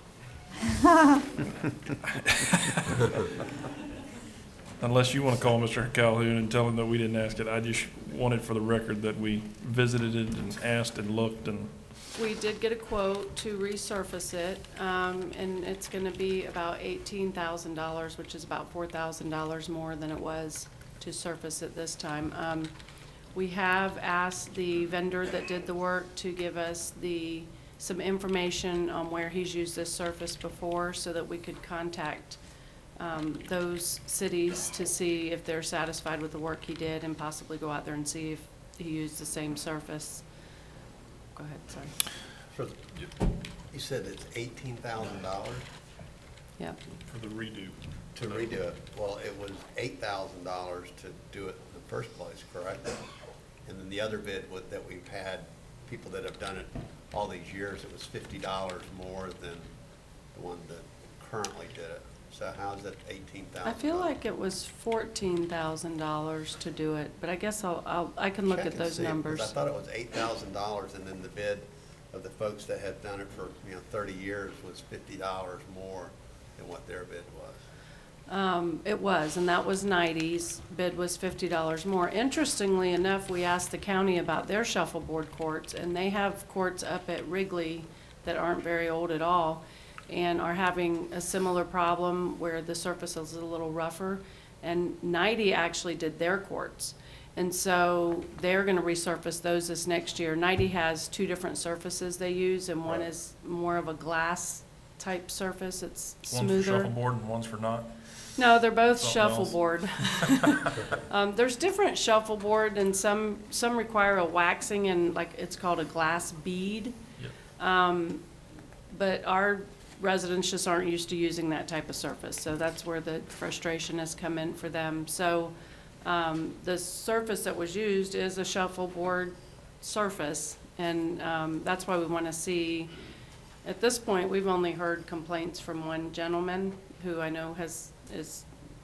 Unless you want to call Mr. Calhoun and tell him that we didn't ask it, I just wanted for the record that we visited it and asked and looked and. We did get a quote to resurface it, and it's gonna be about $18,000, which is about $4,000 more than it was to surface it this time. We have asked the vendor that did the work to give us some information on where he's used this surface before so that we could contact those cities to see if they're satisfied with the work he did and possibly go out there and see if he used the same surface. Go ahead, sorry. So, you said it's $18,000 Yep. For the redo. to redo it. Well, it was $8,000 to do it in the first place, correct? And then the other bid that we've had, people that have done it all these years, it was $50 more than the one that currently did it. So how's that $18,000? I feel like it was $14,000 to do it, but I guess I can look Check at and those see, 'cause numbers. I thought it was $8,000, and then the bid of the folks that had done it for, 30 years was $50 more than what their bid was. It was, and that was 90's. Bid was $50 more. Interestingly enough, we asked the county about their shuffleboard courts, and they have courts up at Wrigley that aren't very old at all and are having a similar problem where the surface is a little rougher. And 90 actually did their courts. And so they're gonna resurface those this next year. 90 has two different surfaces they use, and one is more of a glass type surface. It's One's for smoother. shuffleboard and one's for not. No, they're both Something else. shuffleboard. There's different shuffleboard, and some require a waxing and like it's called a glass bead. Yep. But our residents just aren't used to using that type of surface, so that's where the frustration has come in for them. So the surface that was used is a shuffleboard surface, and that's why we want to see. At this point, we've only heard complaints from one gentleman who I know is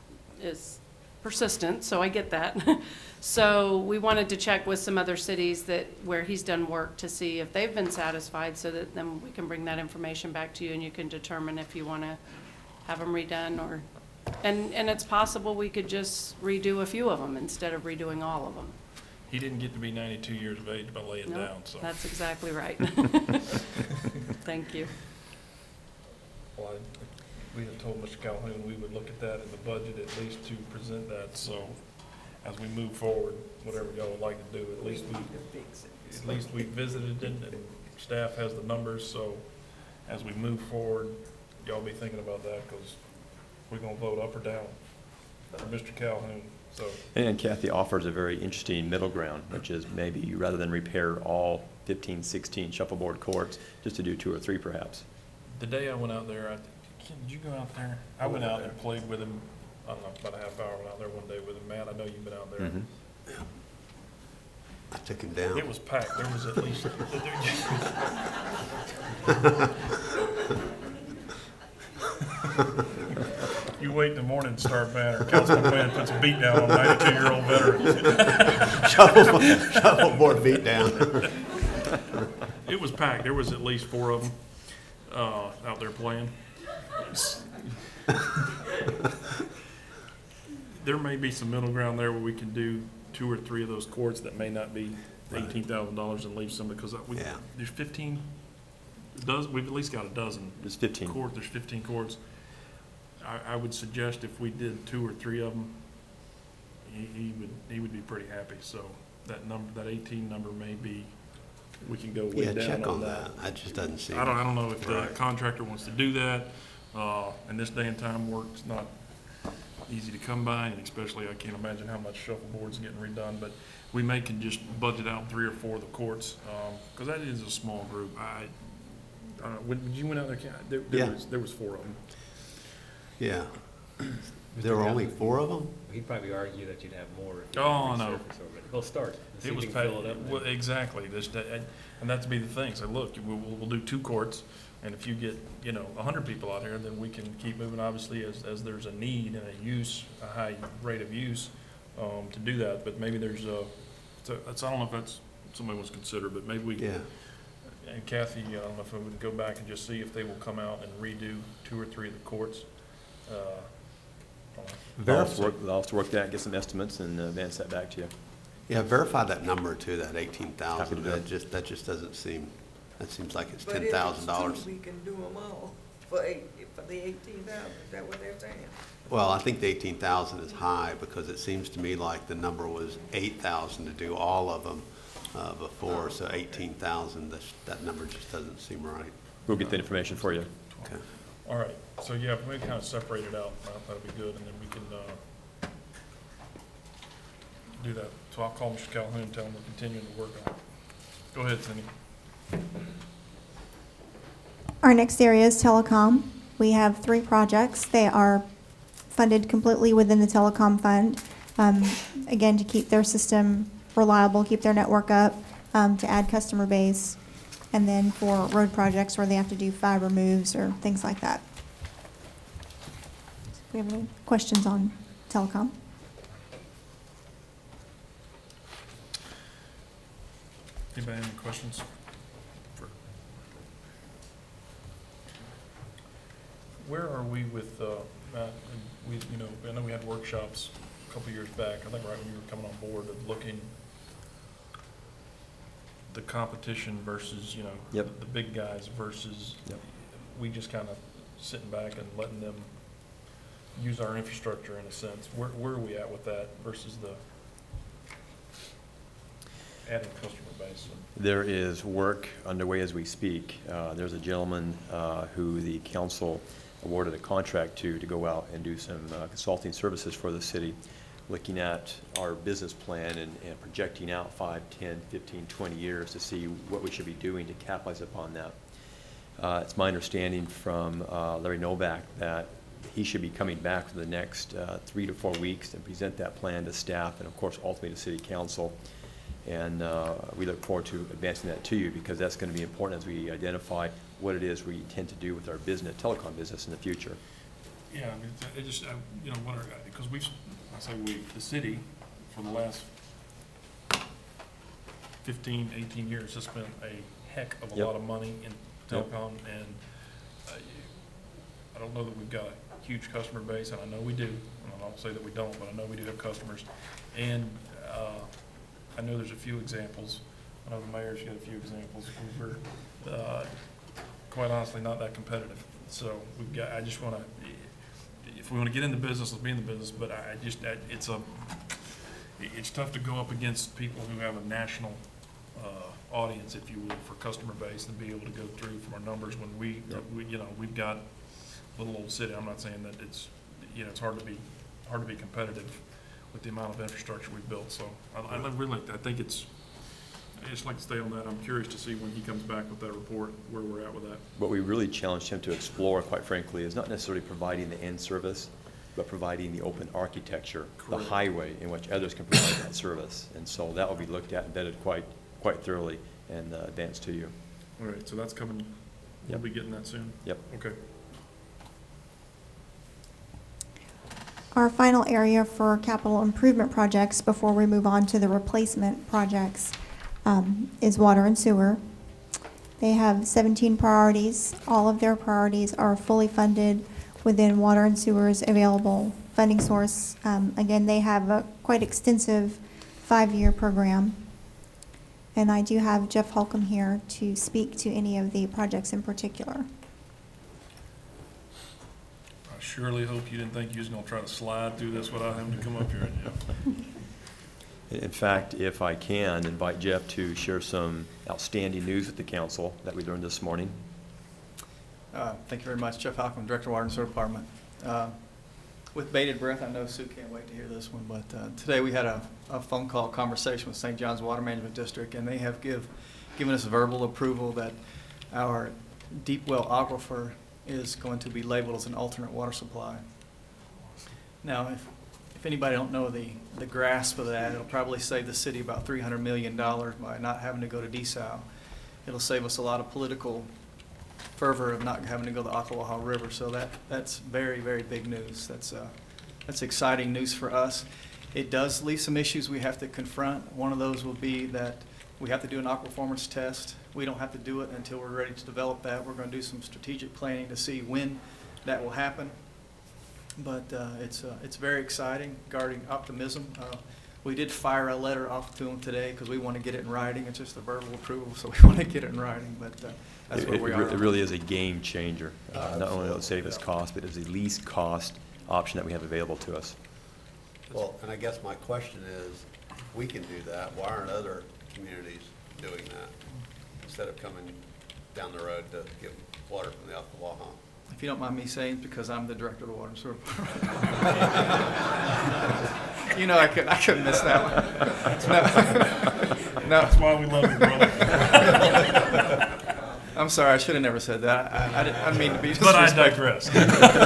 persistent, so I get that. So we wanted to check with some other cities where he's done work to see if they've been satisfied, so that then we can bring that information back to you and you can determine if you want to have them redone or, and it's possible we could just redo a few of them instead of redoing all of them. He didn't get to be 92 years of age by laying Nope, down, so. that's exactly right. Thank you. Well, we had told Mr. Calhoun we would look at that in the budget at least to present that, so as we move forward, whatever y'all would like to do, at least we visited it and staff has the numbers, so as we move forward, y'all be thinking about that, because we're gonna vote up or down for Mr. Calhoun, so. And Kathy offers a very interesting middle ground, which is maybe rather than repair all 15, 16 shuffleboard courts, just to do 2 or 3 perhaps. The day I went out there, I Ken, did you go out there? I went out and played with him, I don't know, about a half hour, went out there one day with him. Matt, I know you've been out there. Mhm. I took him down. It was packed, there was at least, you wait in the morning and start banner. Councilman Quinn puts a beat down on 92-year-old veterans. Shuffleboard beat down. It was packed, there was at least 4 of them, out there playing. There may be some middle ground there where we can do 2 or 3 of those courts that may not be $18,000 and leave some, because Yeah. there's 15, we've at least got a dozen. There's 15. There's 15 courts. I would suggest if we did 2 or 3 of them, he would be pretty happy. So that number, that 18 number may be, we can go way Yeah, down check on on that. that. That just doesn't seem. I don't know if the Right. contractor wants to do that. In this day and time, work's not easy to come by, and especially I can't imagine how much shuffleboard's getting redone, but we can just budget out 3 or 4 of the courts, because that is a small group. I don't know, when you went out there, Ken, Yeah. there was 4 of them. Yeah. There were only 4 of them? He'd probably argue that you'd have more if you Oh, no. resurface over it. They'll start. See It if was you can fill packed, it up. well, exactly, and that's be the thing, say, look, we'll do 2 courts, and if you get, 100 people out here, then we can keep moving, obviously, as there's a need and a high rate of use, to do that, but maybe there's I don't know if that's, somebody wants to consider, but maybe we. Yeah. And Kathy, I don't know if we would go back and just see if they will come out and redo 2 or 3 of the courts. I'll have to work that, get some estimates, and advance that back to you. Yeah, verify that number too, that 18,000. Happy to do it. That just doesn't seem, that seems like it's But if it's $10,000. 2, we can do them all for the 18,000, is that what they're saying? Well, I think the 18,000 is high because it seems to me like the number was 8,000 to do all of them before, so 18,000, that number just doesn't seem right. We'll get that information for you. Okay. All right, so yeah, if we kind of separate it out, that'd be good, and then we can, do that. So I'll call Mr. Calhoun and tell him we're continuing to work on it. Go ahead, Cindy. Our next area is telecom. We have 3 projects. They are funded completely within the telecom fund. Again, to keep their system reliable, keep their network up, to add customer base, and then for road projects where they have to do fiber moves or things like that. Do we have any questions on telecom? Anybody have any questions? Where are we with, Matt, I know we had workshops a couple years back, I think right when you were coming on board, of looking the competition versus, Yep. the big guys versus, Yep. we just kind of sitting back and letting them use our infrastructure in a sense. Where are we at with that versus the adding customer base? There is work underway as we speak. There's a gentleman who the council awarded a contract to go out and do some consulting services for the city, looking at our business plan and projecting out 5, 10, 15, 20 years to see what we should be doing to capitalize upon that. It's my understanding from Larry Novak that he should be coming back for the next 3 to 4 weeks and present that plan to staff and, of course, ultimately to city council. And we look forward to advancing that to you because that's going to be important as we identify what it is we intend to do with our business, telecom business in the future. Yeah, I mean, it just, because the city, for the last 15, 18 years, has spent a heck of a Yep. lot of money in telecom, and I don't know that we've got a huge customer base, and I know we do, and I don't say that we don't, but I know we do have customers, and I know there's a few examples, I know the mayor's got a few examples, where we're, quite honestly, not that competitive. So I just want to, if we want to get in the business, let's be in the business, but it's tough to go up against people who have a national audience, if you will, for customer base and be able to go through from our numbers when we've got a little old city. I'm not saying that it's hard to be competitive with the amount of infrastructure we've built. So I think it's, just like to stay on that. I'm curious to see when he comes back with that report, where we're at with that. What we really challenged him to explore, quite frankly, is not necessarily providing the end service, but providing the open architecture, the Correct. highway in which others can provide that service. And so that will be looked at and vetted quite thoroughly and advanced to you. All right, so that's coming, we'll Yep. be getting that soon? Yep. Okay. Our final area for capital improvement projects before we move on to the replacement projects is water and sewer. They have 17 priorities. All of their priorities are fully funded within water and sewer's available funding source. Again, they have a quite extensive 5-year program. And I do have Jeff Holcomb here to speak to any of the projects in particular. I surely hope you didn't think you was gonna try to slide through this without having to come up here, Jeff. In fact, if I can, invite Jeff to share some outstanding news with the council that we learned this morning. Thank you very much. Jeff Halcom, Director of Water and Sewer Department. With bated breath, I know Sue can't wait to hear this one, but today we had a phone call conversation with St. John's Water Management District, and they have given us verbal approval that our deep well aquifer is going to be labeled as an alternate water supply. Now, if anybody don't know the grasp of that, it'll probably save the city about $300 million by not having to go to desal. It'll save us a lot of political fervor of not having to go to the Ocklawaha River. So that's very, very big news. That's exciting news for us. It does leave some issues we have to confront. One of those will be that we have to do an aquaformance test. We don't have to do it until we're ready to develop that. We're going to do some strategic planning to see when that will happen. But it's very exciting, guarding optimism. We did fire a letter off to them today because we want to get it in writing. It's just a verbal approval, so we want to get it in writing. But that's where we are. It really is a game changer. Not only will it save us cost, but it's the least cost option that we have available to us. Well, and I guess my question is, if we can do that, why aren't other communities doing that instead of coming down the road to get water from the Ocklawaha? If you don't mind me saying, because I'm the Director of the Water and Sewer Department. You know, I couldn't miss that one. No. That's why we love you, brother. I'm sorry, I should have never said that. I didn't mean to be But I disrespectful.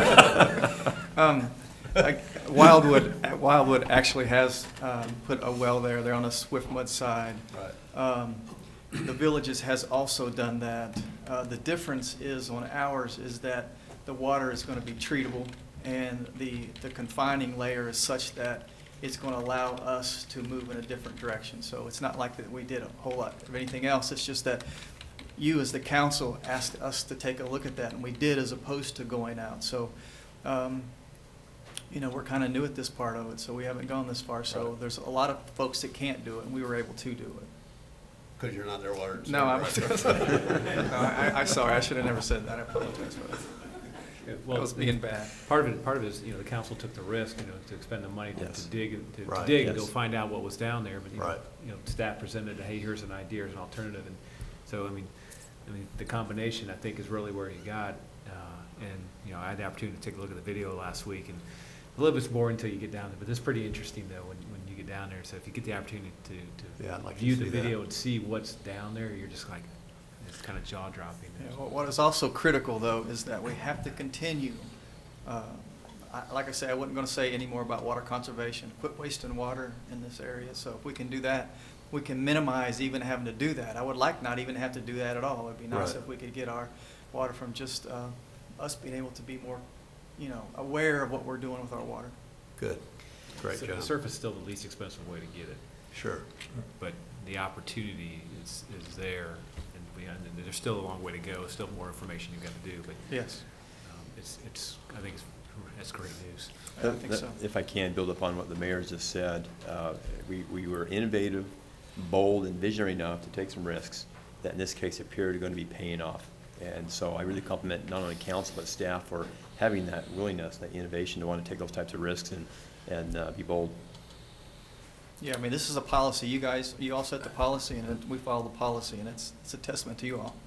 digress. Wildwood actually has put a well there. They're on the Swiftmud side. Right. The Villages has also done that. The difference is on ours is that the water is going to be treatable, and the confining layer is such that it's going to allow us to move in a different direction. So it's not like that we did a whole lot of anything else. It's just that you as the council asked us to take a look at that, and we did, as opposed to going out. So, you know, we're kind of new at this part of it, so we haven't gone this far. So Right. there's a lot of folks that can't do it, and we were able to do it. Because you're not their water and No, sewer, I'm, right? I'm sorry, I should have never said that. I apologize for that. Well, That was being bad. Part of it is, you know, the council took the risk, you know, to expend the money Yes. to dig, to Right. dig, and Yes. go find out what was down there, but, Right. you know, staff presented, hey, here's an idea, here's an alternative, and so, I mean, the combination, I think, is really where you got, and, you know, I had the opportunity to take a look at the video last week, and a little bit's boring until you get down there, but it's pretty interesting, though, when you get down there, so if you get the opportunity Yeah, I'd to like to view the see that. video and see what's down there, you're just like, it's kind of jaw-dropping. Yeah, what is also critical, though, is that we have to continue. Like I say, I wasn't going to say any more about water conservation. Quit wasting water in this area. So if we can do that, we can minimize even having to do that. I would like not even have to do that at all. It'd be nice Right. if we could get our water from just us being able to be more, you know, aware of what we're doing with our water. Good. Great So job. the surface is still the least expensive way to get it. Sure. But the opportunity is there, and there's still a long way to go, still more information you've got to do, but Yes, I think that's great news. I think so. If I can build upon what the mayor just said, we were innovative, bold, and visionary enough to take some risks that in this case appear to going to be paying off. And so I really compliment not only council but staff for having that willingness, that innovation to want to take those types of risks and be bold. Yeah, I mean, this is a policy. You all set the policy, and we follow the policy, and it's a testament to you all.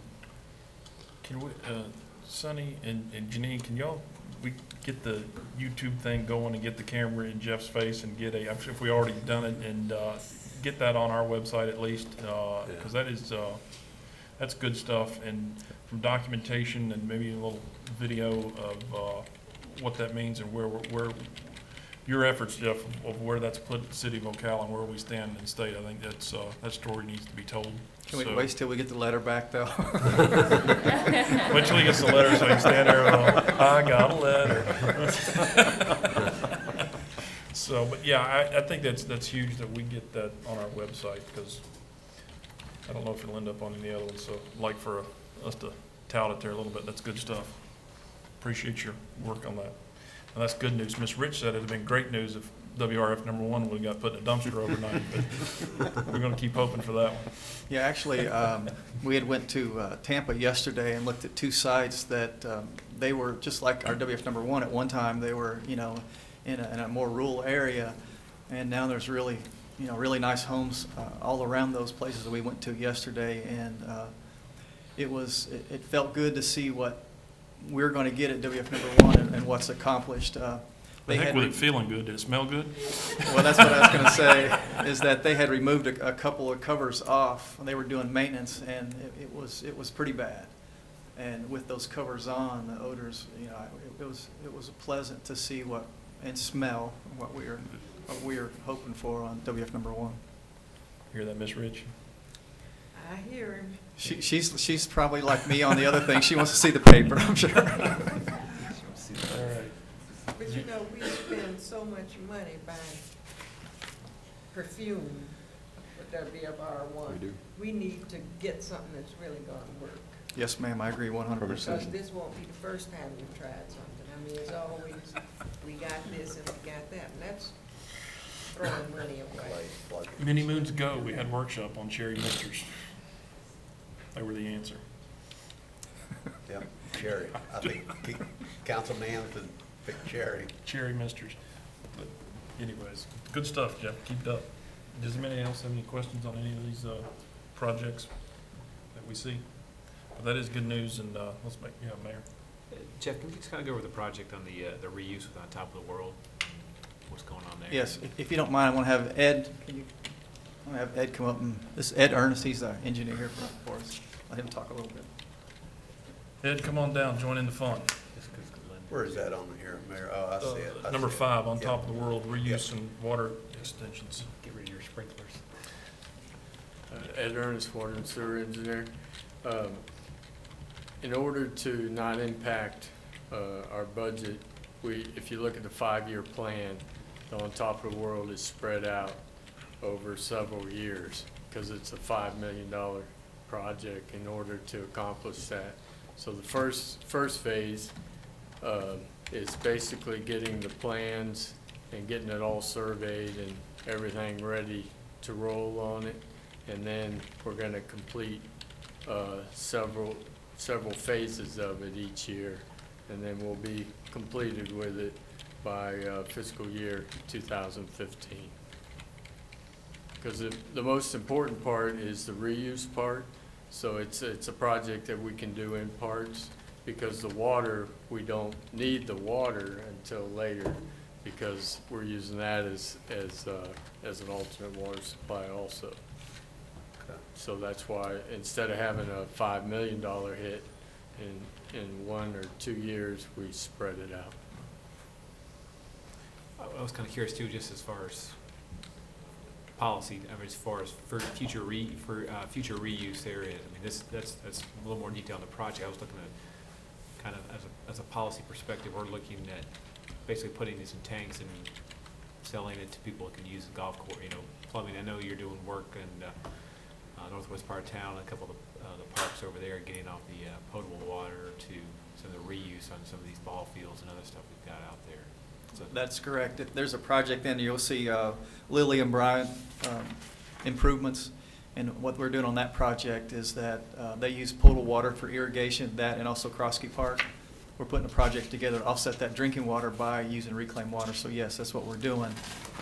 Can we, Sonny and Janine, can we get the YouTube thing going and get the camera in Jeff's face and get I'm sure if we already done it, and get that on our website at least, because that is, that's good stuff. And from documentation and maybe a little video of what that means and where your efforts, Jeff, of where that's put the city of Ocala and where we stand in the state, I think that's, that story needs to be told. Can we So- wait till we get the letter back, though? Wait till he gets the letter so he can stand there and go, I got a letter. So, but yeah, I think that's huge that we get that on our website, because I don't know if it'll end up on any other ones, so I'd like for us to tout it there a little bit. That's good stuff. Appreciate your work on that. And that's good news. Ms. Rich said it'd have been great news if WRF number 1 would have got put in a dumpster overnight, but we're gonna keep hoping for that one. Yeah, actually, we had went to Tampa yesterday and looked at 2 sites that they were just like our WF number 1 at one time. They were, you know, in a more rural area, and now there's really, you know, really nice homes all around those places that we went to yesterday, and it felt good to see what we're going to get at WF number 1 and what's accomplished. The heck with it feeling good. Did it smell good? Well, that's what I was going to say, is that they had removed a couple of covers off, and they were doing maintenance, and it was pretty bad. And with those covers on, the odors, you know, it was pleasant to see what and smell what we're hoping for on WF number 1. Hear that, Miss Rich? I hear him. She's probably like me on the other thing. She wants to see the paper, I'm sure. All right. But you know, we spend so much money buying perfume with WFR1. We do. We need to get something that's really gonna work. Yes, ma'am, I agree 100%. Because this won't be the first time we've tried something. I mean, it's always, we got this and we got that, and that's throwing money away. Many moons ago, we had workshop on cherry mixers. They were the answer. Yep, cherry. I think Councilman Anderson picked cherry. Cherry misters. But anyways, good stuff, Jeff. Keep it up. Does anybody else have any questions on any of these projects that we see? But that is good news, and let's make, yeah, Mayor. Jeff, can we just kind of go over the project on the reuse with On Top of the World? What's going on there? Yes, if you don't mind, I want to have Ed, I want to have Ed come up, and this is Ed Ernest, he's the engineer here for us. Let him talk a little bit. Ed, come on down, join in the fun. Where is that on here, Mayor? Oh, I see it. I Number see it. 5, On Yep. Top of the World, reuse and water extensions. Get rid of your sprinklers. Ed Ernest, Water and Sewer Engineer. In order to not impact our budget, if you look at the 5-year plan, the On Top of the World is spread out over several years because it's a $5 million project in order to accomplish that. So the first phase is basically getting the plans and getting it all surveyed and everything ready to roll on it. And then we're going to complete several phases of it each year, and then we'll be completed with it by fiscal year 2015. Because the most important part is the reuse part. So it's a project that we can do in parts, because the water, we don't need the water until later, because we're using that as an alternate water supply also. Okay. So that's why, instead of having a $5 million hit in 1 or 2 years, we spread it out. I was kind of curious too, just as far as policy, I mean, as far as for future reuse areas. I mean, that's a little more detail on the project. I was looking at kind of as a policy perspective, we're looking at basically putting these in tanks and selling it to people who can use the golf course, you know, plumbing. I know you're doing work in northwest part of town, a couple of the parks over there, getting off the potable water to some of the reuse on some of these ball fields and other stuff we've got out there. So That's correct. There's a project in there, you'll see Lily and Brian improvements. And what we're doing on that project is that they use potable water for irrigation, that and also Krosky Park. We're putting a project together to offset that drinking water by using reclaimed water. So yes, that's what we're doing.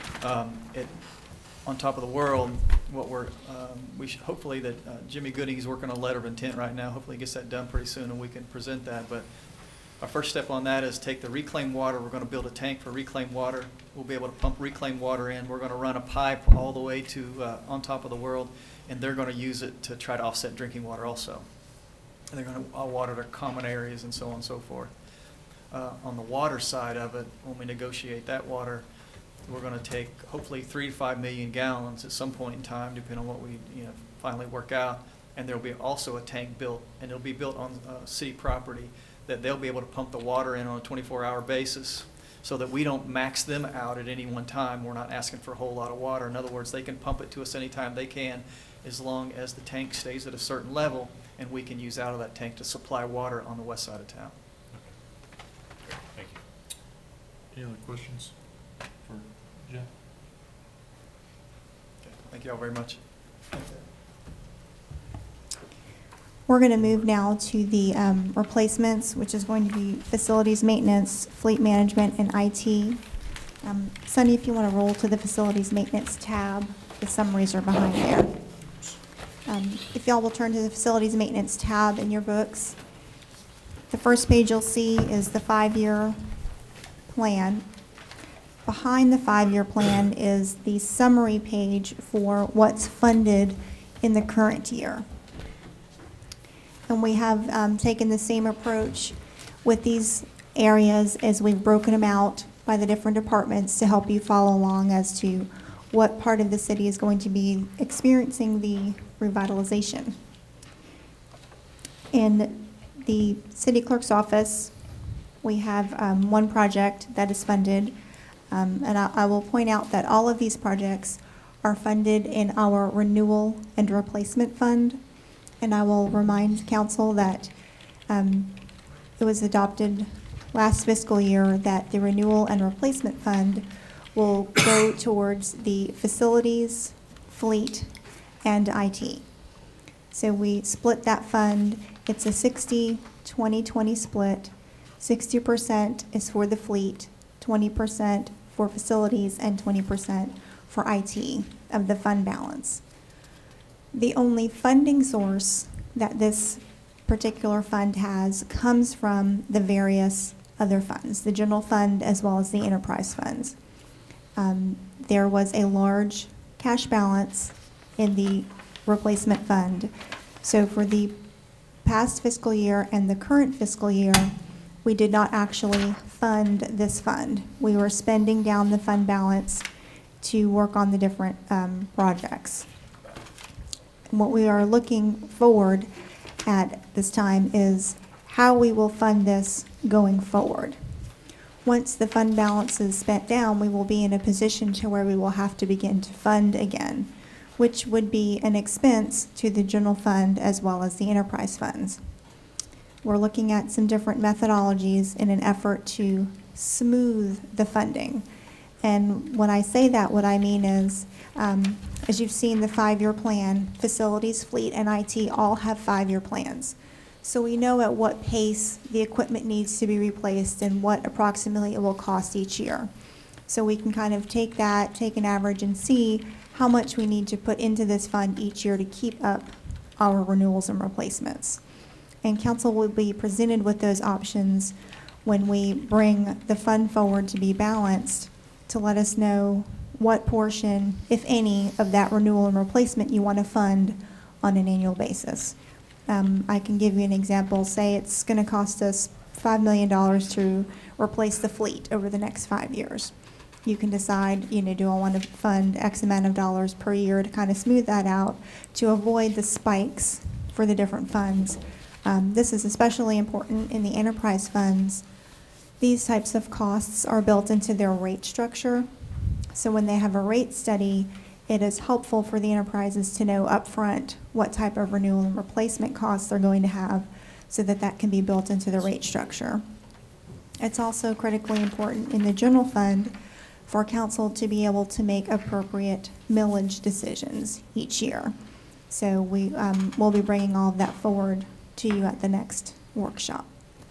On Top of the World, what we should hopefully that Jimmy Gooding is working on a letter of intent right now. Hopefully he gets that done pretty soon and we can present that. But Our first step on that is take the reclaimed water. We're going to build a tank for reclaimed water. We'll be able to pump reclaimed water in. We're going to run a pipe all the way to On Top of the World, and they're going to use it to try to offset drinking water also. And they're going to water their common areas and so on and so forth. On the water side of it, when we negotiate that water, we're going to take hopefully 3 to 5 million gallons at some point in time, depending on what we finally work out. And there will be also a tank built, and it'll be built on city property that they'll be able to pump the water in on a 24-hour basis so that we don't max them out at any one time. We're not asking for a whole lot of water. In other words, they can pump it to us anytime they can, as long as the tank stays at a certain level and we can use out of that tank to supply water on the west side of town. Thank you. Any other questions for Jeff? Okay. Thank you all very much. We're going to move now to the replacements, which is going to be facilities maintenance, fleet management, and IT. Sunny, if you want to roll to the facilities maintenance tab, the summaries are behind there. If y'all will turn to the facilities maintenance tab in your books, the first page you'll see is the 5-year plan. Behind the 5-year plan is the summary page for what's funded in the current year. And we have taken the same approach with these areas as we've broken them out by the different departments to help you follow along as to what part of the city is going to be experiencing the revitalization. In the city clerk's office, we have one project that is funded, and I will point out that all of these projects are funded in our renewal and replacement fund. And I will remind council that it was adopted last fiscal year that the renewal and replacement fund will go towards the facilities, fleet, and IT. So we split that fund. It's a 60-20-20 split. 60% is for the fleet, 20% for facilities, and 20% for IT of the fund balance. The only funding source that this particular fund has comes from the various other funds, the general fund as well as the enterprise funds. There was a large cash balance in the replacement fund. So for the past fiscal year and the current fiscal year, we did not actually fund this fund. We were spending down the fund balance to work on the different projects. What we are looking forward at this time is how we will fund this going forward. Once the fund balance is spent down, we will be in a position to where we will have to begin to fund again, which would be an expense to the general fund as well as the enterprise funds. We're looking at some different methodologies in an effort to smooth the funding. And when I say that, what I mean is, as you've seen the 5-year plan, facilities, fleet, and IT all have 5-year plans. So we know at what pace the equipment needs to be replaced and what approximately it will cost each year. So we can kind of take that, take an average, and see how much we need to put into this fund each year to keep up our renewals and replacements. And council will be presented with those options when we bring the fund forward to be balanced, to let us know what portion, if any, of that renewal and replacement you want to fund on an annual basis. I can give you an example. Say it's going to cost us $5 million to replace the fleet over the next 5 years. You can decide, do I want to fund X amount of dollars per year to kind of smooth that out to avoid the spikes for the different funds. This is especially important in the enterprise funds. These types of costs are built into their rate structure. So when they have a rate study, it is helpful for the enterprises to know upfront what type of renewal and replacement costs they're going to have so that that can be built into the rate structure. It's also critically important in the general fund for council to be able to make appropriate millage decisions each year. So we'll be bringing all of that forward to you at the next workshop.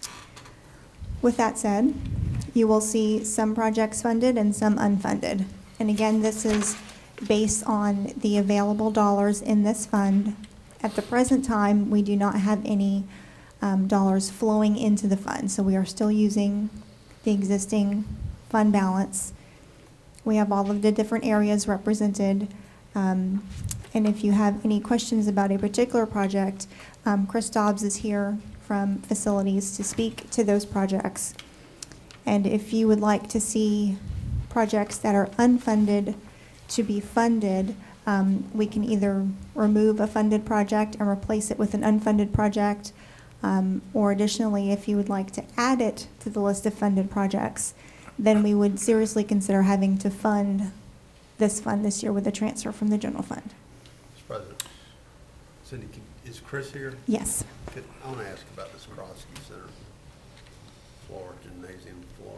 With that said, you will see some projects funded and some unfunded. And again, this is based on the available dollars in this fund. At the present time, we do not have any dollars flowing into the fund. So we are still using the existing fund balance. We have all of the different areas represented. And if you have any questions about a particular project, Chris Dobbs is here from Facilities to speak to those projects. And if you would like to see projects that are unfunded to be funded, we can either remove a funded project and replace it with an unfunded project, or additionally, if you would like to add it to the list of funded projects, then we would seriously consider having to fund this year with a transfer from the general fund. Mr. President, Cindy, is Chris here? Yes. I want to ask about this Kroski Center floor, gymnasium floor.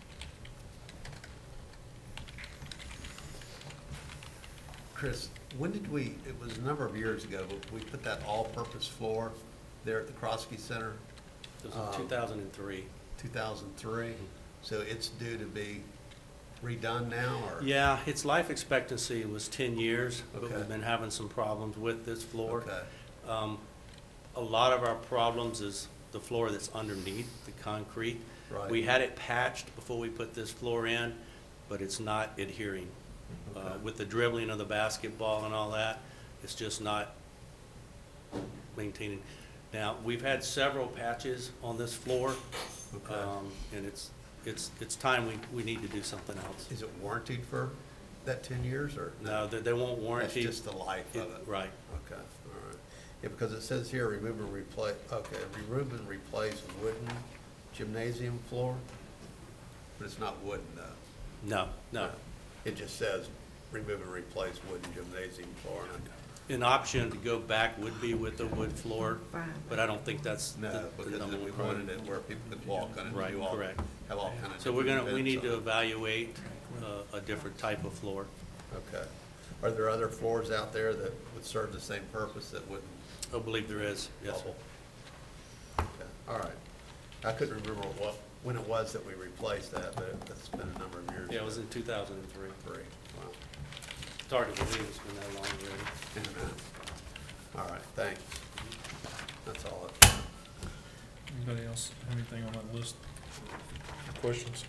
Chris, when did we, it was a number of years ago, but we put that all-purpose floor there at the Kroski Center? It was in 2003. 2003? So it's due to be redone now, or? Yeah, its life expectancy was 10 years, but Okay. we've been having some problems with this floor. Okay, A lot of our problems is the floor that's underneath, the concrete. right. We had it patched before we put this floor in, but it's not adhering. Okay. With the dribbling of the basketball and all that, it's just not maintaining. Now, we've had several patches on this floor, Okay. and it's time we need to do something else. Is it warranted for that 10 years, or? No, they won't warranty. That's just the life of it? Right. Okay, all right. Yeah, because it says here, remove and replace, okay, remove and replace wooden gymnasium floor, but it's not wooden, though. No, no. It just says remove and replace wooden gymnasium floor. An option to go back would be with a wood floor, Fine. but I don't think that's No, the because number we one. wanted it where people could walk on it and Right, do all, correct. have all kind of. So different we need events to on it. evaluate a different type of floor. Okay. Are there other floors out there that would serve the same purpose that wouldn't I believe there is, yes, sir. bubble? Okay, all right. I couldn't remember when it was that we replaced that, but it's been a number of years. Yeah, it was in 2003. Three, wow. It's hard to believe it's been that long already. All right, thanks. That's all. Anybody else have anything on that list? Questions?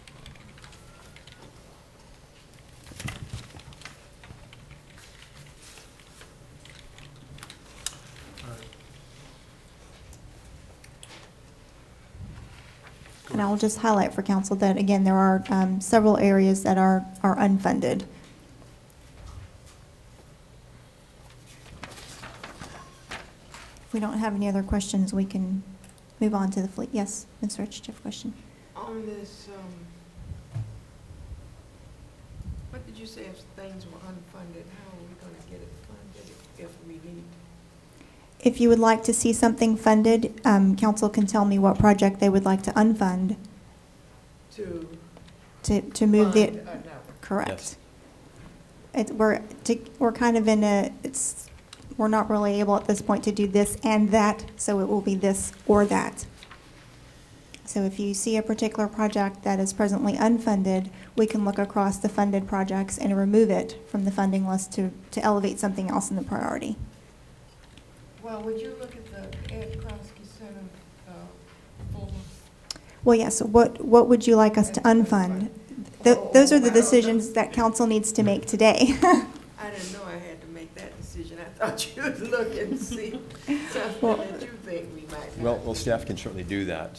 And I'll just highlight for council that, again, there are several areas that are unfunded. If we don't have any other questions, we can move on to the fleet. Yes, Ms. Rich, do you have a question? On this, what did you say if things were unfunded? How are we gonna get it funded if we need? If you would like to see something funded, council can tell me what project they would like to unfund to move the. Fund another. Correct. We're kind of in we're not really able at this point to do this and that, so it will be this or that. So if you see a particular project that is presently unfunded, we can look across the funded projects and remove it from the funding list to elevate something else in the priority. Well, would you look at the Ed Kroski Center, floor? Well, yes, what would you like us to unfund? Those are the decisions that council needs to make today. I didn't know I had to make that decision. I thought you'd look and see something Well- that you think we might not. Well, staff can certainly do that.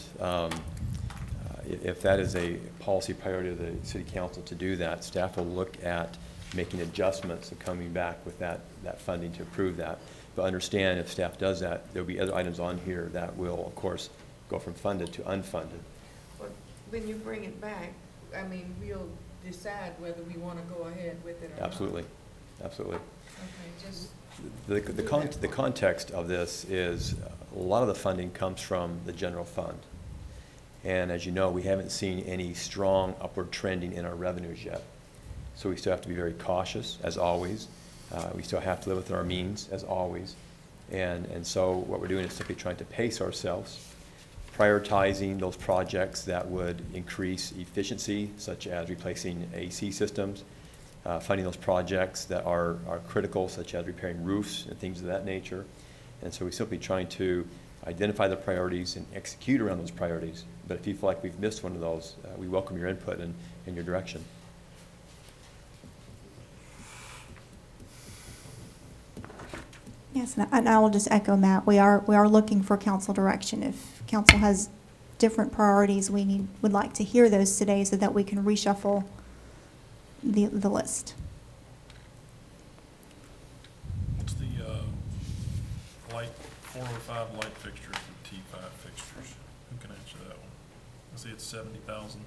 If that is a policy priority of the city council to do that, staff will look at making adjustments and coming back with that funding to approve that. But understand, if staff does that, there'll be other items on here that will, of course, go from funded to unfunded. But when you bring it back, I mean, we'll decide whether we want to go ahead with it or not. Absolutely, absolutely. Okay, just. The context of this is a lot of the funding comes from the general fund. And as you know, we haven't seen any strong upward trending in our revenues yet. So we still have to be very cautious, as always. We still have to live within our means, as always. And so what we're doing is simply trying to pace ourselves, prioritizing those projects that would increase efficiency, such as replacing AC systems, funding those projects that are critical, such as repairing roofs and things of that nature. And so we're simply trying to identify the priorities and execute around those priorities. But if you feel like we've missed one of those, we welcome your input and your direction. Yes, and I will just echo Matt. We are looking for council direction. If council has different priorities, would like to hear those today so that we can reshuffle the list. What's the light, 405 light fixtures and T5 fixtures? Who can answer that one? I see it's 70,000.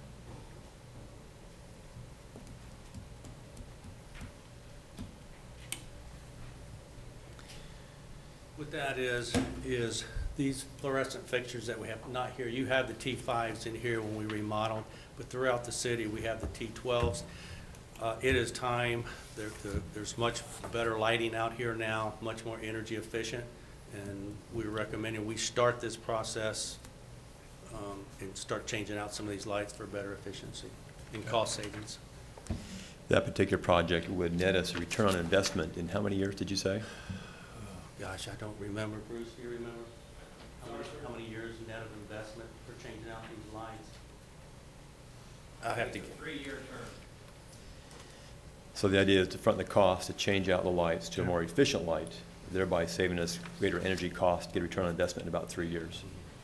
What that is these fluorescent fixtures that we have not here, you have the T5s in here when we remodeled, but throughout the city, we have the T12s. It is time, there's much better lighting out here now, much more energy efficient, and we're recommending we start this process and start changing out some of these lights for better efficiency and cost savings. That particular project would net us a return on investment in how many years did you say? Gosh, I don't remember. Bruce, do you remember? How many years net of investment for changing out these lights? I'll have to get. 3-year term. So the idea is to front the cost to change out the lights to a more efficient light, thereby saving us greater energy cost, get a return on investment in about 3 years.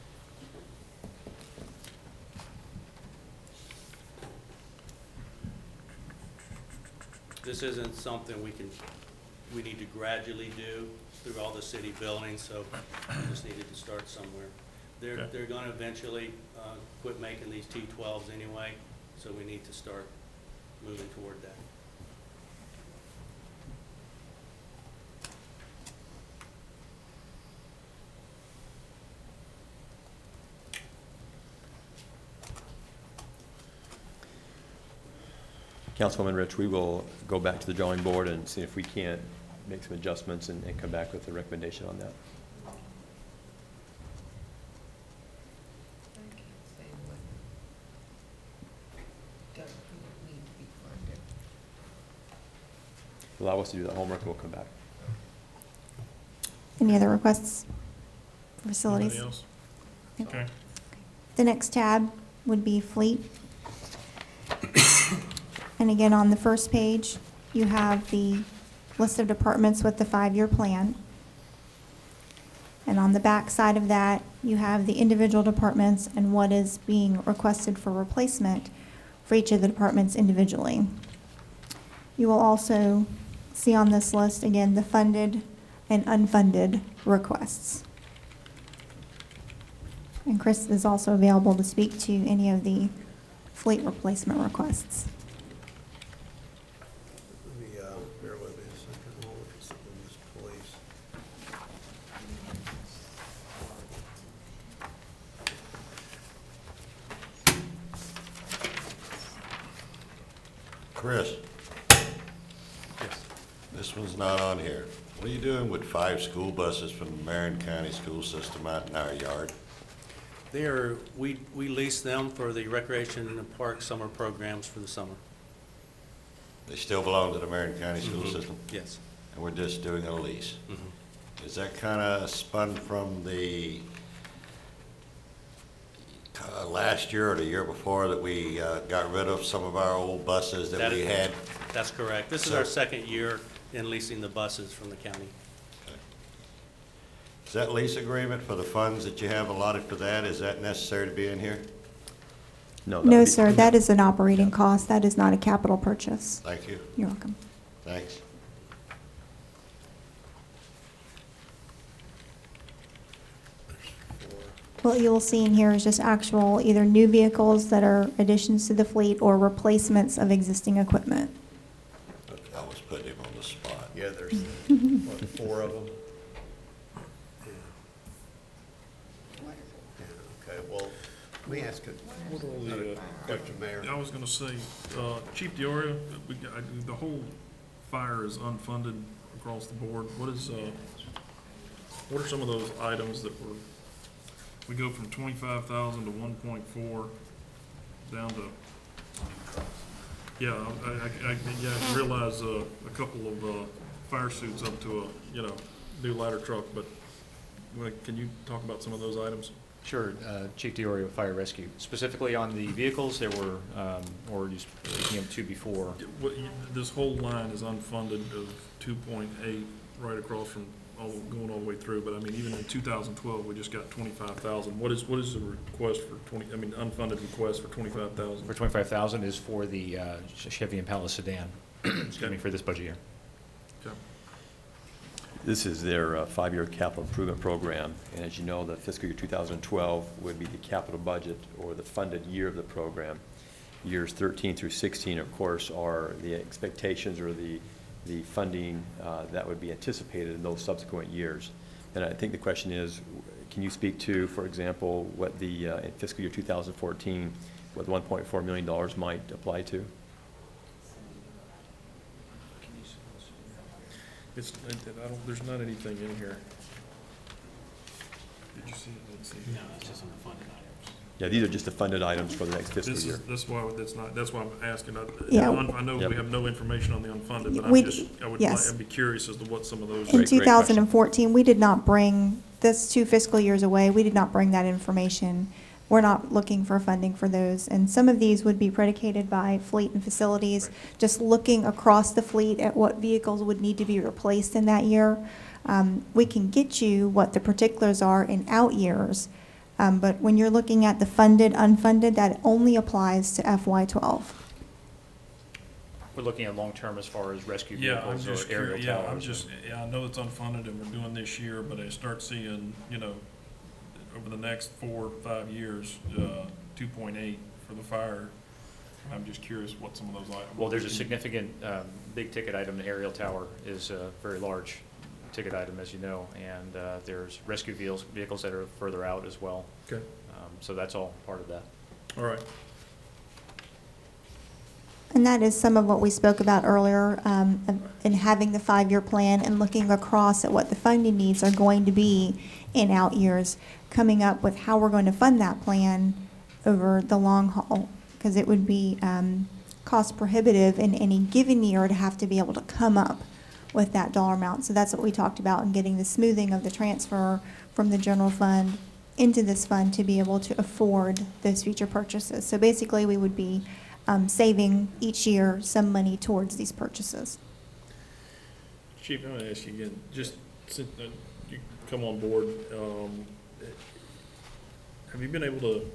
This isn't something we need to gradually do through all the city buildings, so we just needed to start somewhere. They're gonna eventually quit making these T12s anyway, so we need to start moving toward that. Councilwoman Rich, we will go back to the drawing board and see if we can't make some adjustments and come back with a recommendation on that. I can't say what doesn't need to be funded. Allow us to do that homework and we'll come back. Any other requests for facilities? Anybody else? Yep. Okay. The next tab would be fleet. And again, on the first page, you have the list of departments with the 5-year plan. And on the back side of that, you have the individual departments and what is being requested for replacement for each of the departments individually. You will also see on this list, again, the funded and unfunded requests. And Chris is also available to speak to any of the fleet replacement requests. Let me, bear with me a second, I'll look at something in this police. Chris? Yes. This one's not on here. What are you doing with 5 school buses from the Marion County school system out in our yard? We lease them for the recreation and park summer programs for the summer. They still belong to the Marion County school system? Yes. And we're just doing a lease? Is that kind of spun from the last year or the year before that we got rid of some of our old buses that we had? That's correct. This is our second year in leasing the buses from the county. Is that lease agreement for the funds that you have allotted for that, is that necessary to be in here? No, No, sir, that is an operating cost. That is not a capital purchase. Thank you. You're welcome. Thanks. What you'll see in here is just actual either new vehicles that are additions to the fleet or replacements of existing equipment. I was putting him on the spot. Yeah, there's, what, 4 of them? Yeah, okay, well, let me ask you, Dr. Mayor. I was gonna say, Chief DeOria, the whole fire is unfunded across the board. What are some of those items that we go from 25,000 to 1.4 down to, yeah, I realize a couple of fire suits up to a, new ladder truck, but Can you talk about some of those items? Sure, Chief Diori with Fire Rescue. Specifically on the vehicles, there were, or just speaking of two before. This whole line is unfunded of 2.8 right across from going all the way through, but I mean, even in 2012, we just got 25,000. What is the request for unfunded request for 25,000? For 25,000 is for the Chevy Impala sedan, excuse me, for this budget year. Okay. This is their five-year capital improvement program, and as you know, the fiscal year 2012 would be the capital budget or the funded year of the program. Years 13 through 16, of course, are the expectations or the funding that would be anticipated in those subsequent years. And I think the question is, can you speak to, for example, what the in fiscal year 2014, what the $1.4 million might apply to? There's not anything in here. Did you see it? Let's see. No, it's just on the funded items. Yeah, these are just the funded items for the next fiscal year. That's why I'm asking. Yeah. I know we have no information on the unfunded, but Yes. I'd be curious as to what some of those. In 2014, we did not bring, this 2 fiscal years away, we did not bring that information. We're not looking for funding for those. And some of these would be predicated by fleet and facilities, just looking across the fleet at what vehicles would need to be replaced in that year. We can get you what the particulars are in out years, but when you're looking at the funded, unfunded, that only applies to FY12. We're looking at long-term as far as rescue Yeah, I'm vehicles just or aerial curious. towers. I know it's unfunded and we're doing this year, but I start seeing, over the next 4 or 5 years, 2.8 for the fire. I'm just curious what some of those items. Well, there's a significant big ticket item. The aerial tower is a very large ticket item, as you know, and there's rescue vehicles that are further out as well. Okay. So that's all part of that. All right. And that is some of what we spoke about earlier, in having the 5-year plan and looking across at what the funding needs are going to be in out years, coming up with how we're going to fund that plan over the long haul, because it would be cost prohibitive in any given year to have to be able to come up with that dollar amount. So that's what we talked about in getting the smoothing of the transfer from the general fund into this fund to be able to afford those future purchases. So basically, we would be saving each year some money towards these purchases. Chief, I'm going to ask you again, just since you come on board, have you been able to,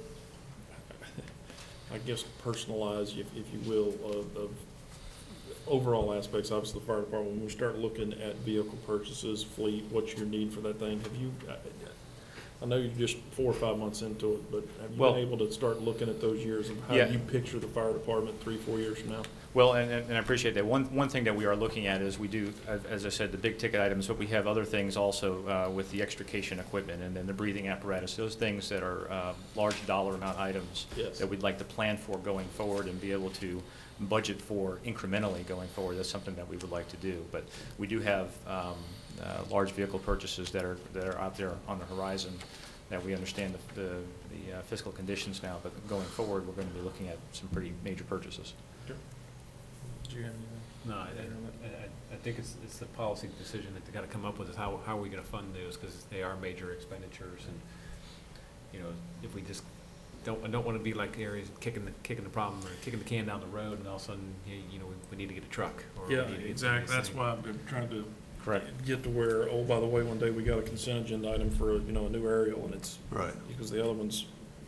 I guess, personalize, if you will, of overall aspects, obviously the fire department, when we start looking at vehicle purchases, fleet, what's your need for that thing? Have you, I know you're just 4 or 5 months into it, but have you been able to start looking at those years of how you picture the fire department 3 or 4 years from now? Well, and I appreciate that. One thing that we are looking at is we do, as I said, the big ticket items, but we have other things also with the extrication equipment and then the breathing apparatus, those things that are large dollar amount items that we'd like to plan for going forward and be able to budget for incrementally going forward. That's something that we would like to do. But we do have large vehicle purchases that are out there on the horizon that we understand the fiscal conditions now, but going forward, we're going to be looking at some pretty major purchases. Sure. Do you have anything? No, I think it's the policy decision that they got to come up with is how are we going to fund those, because they are major expenditures, and if we just don't want to be like areas kicking the problem or kicking the can down the road, and all of a sudden we need to get a truck. Or Yeah, exactly. That's why I've been trying to get to where, oh, by the way, one day we got a consent agenda item for a new aerial, and it's because the other one's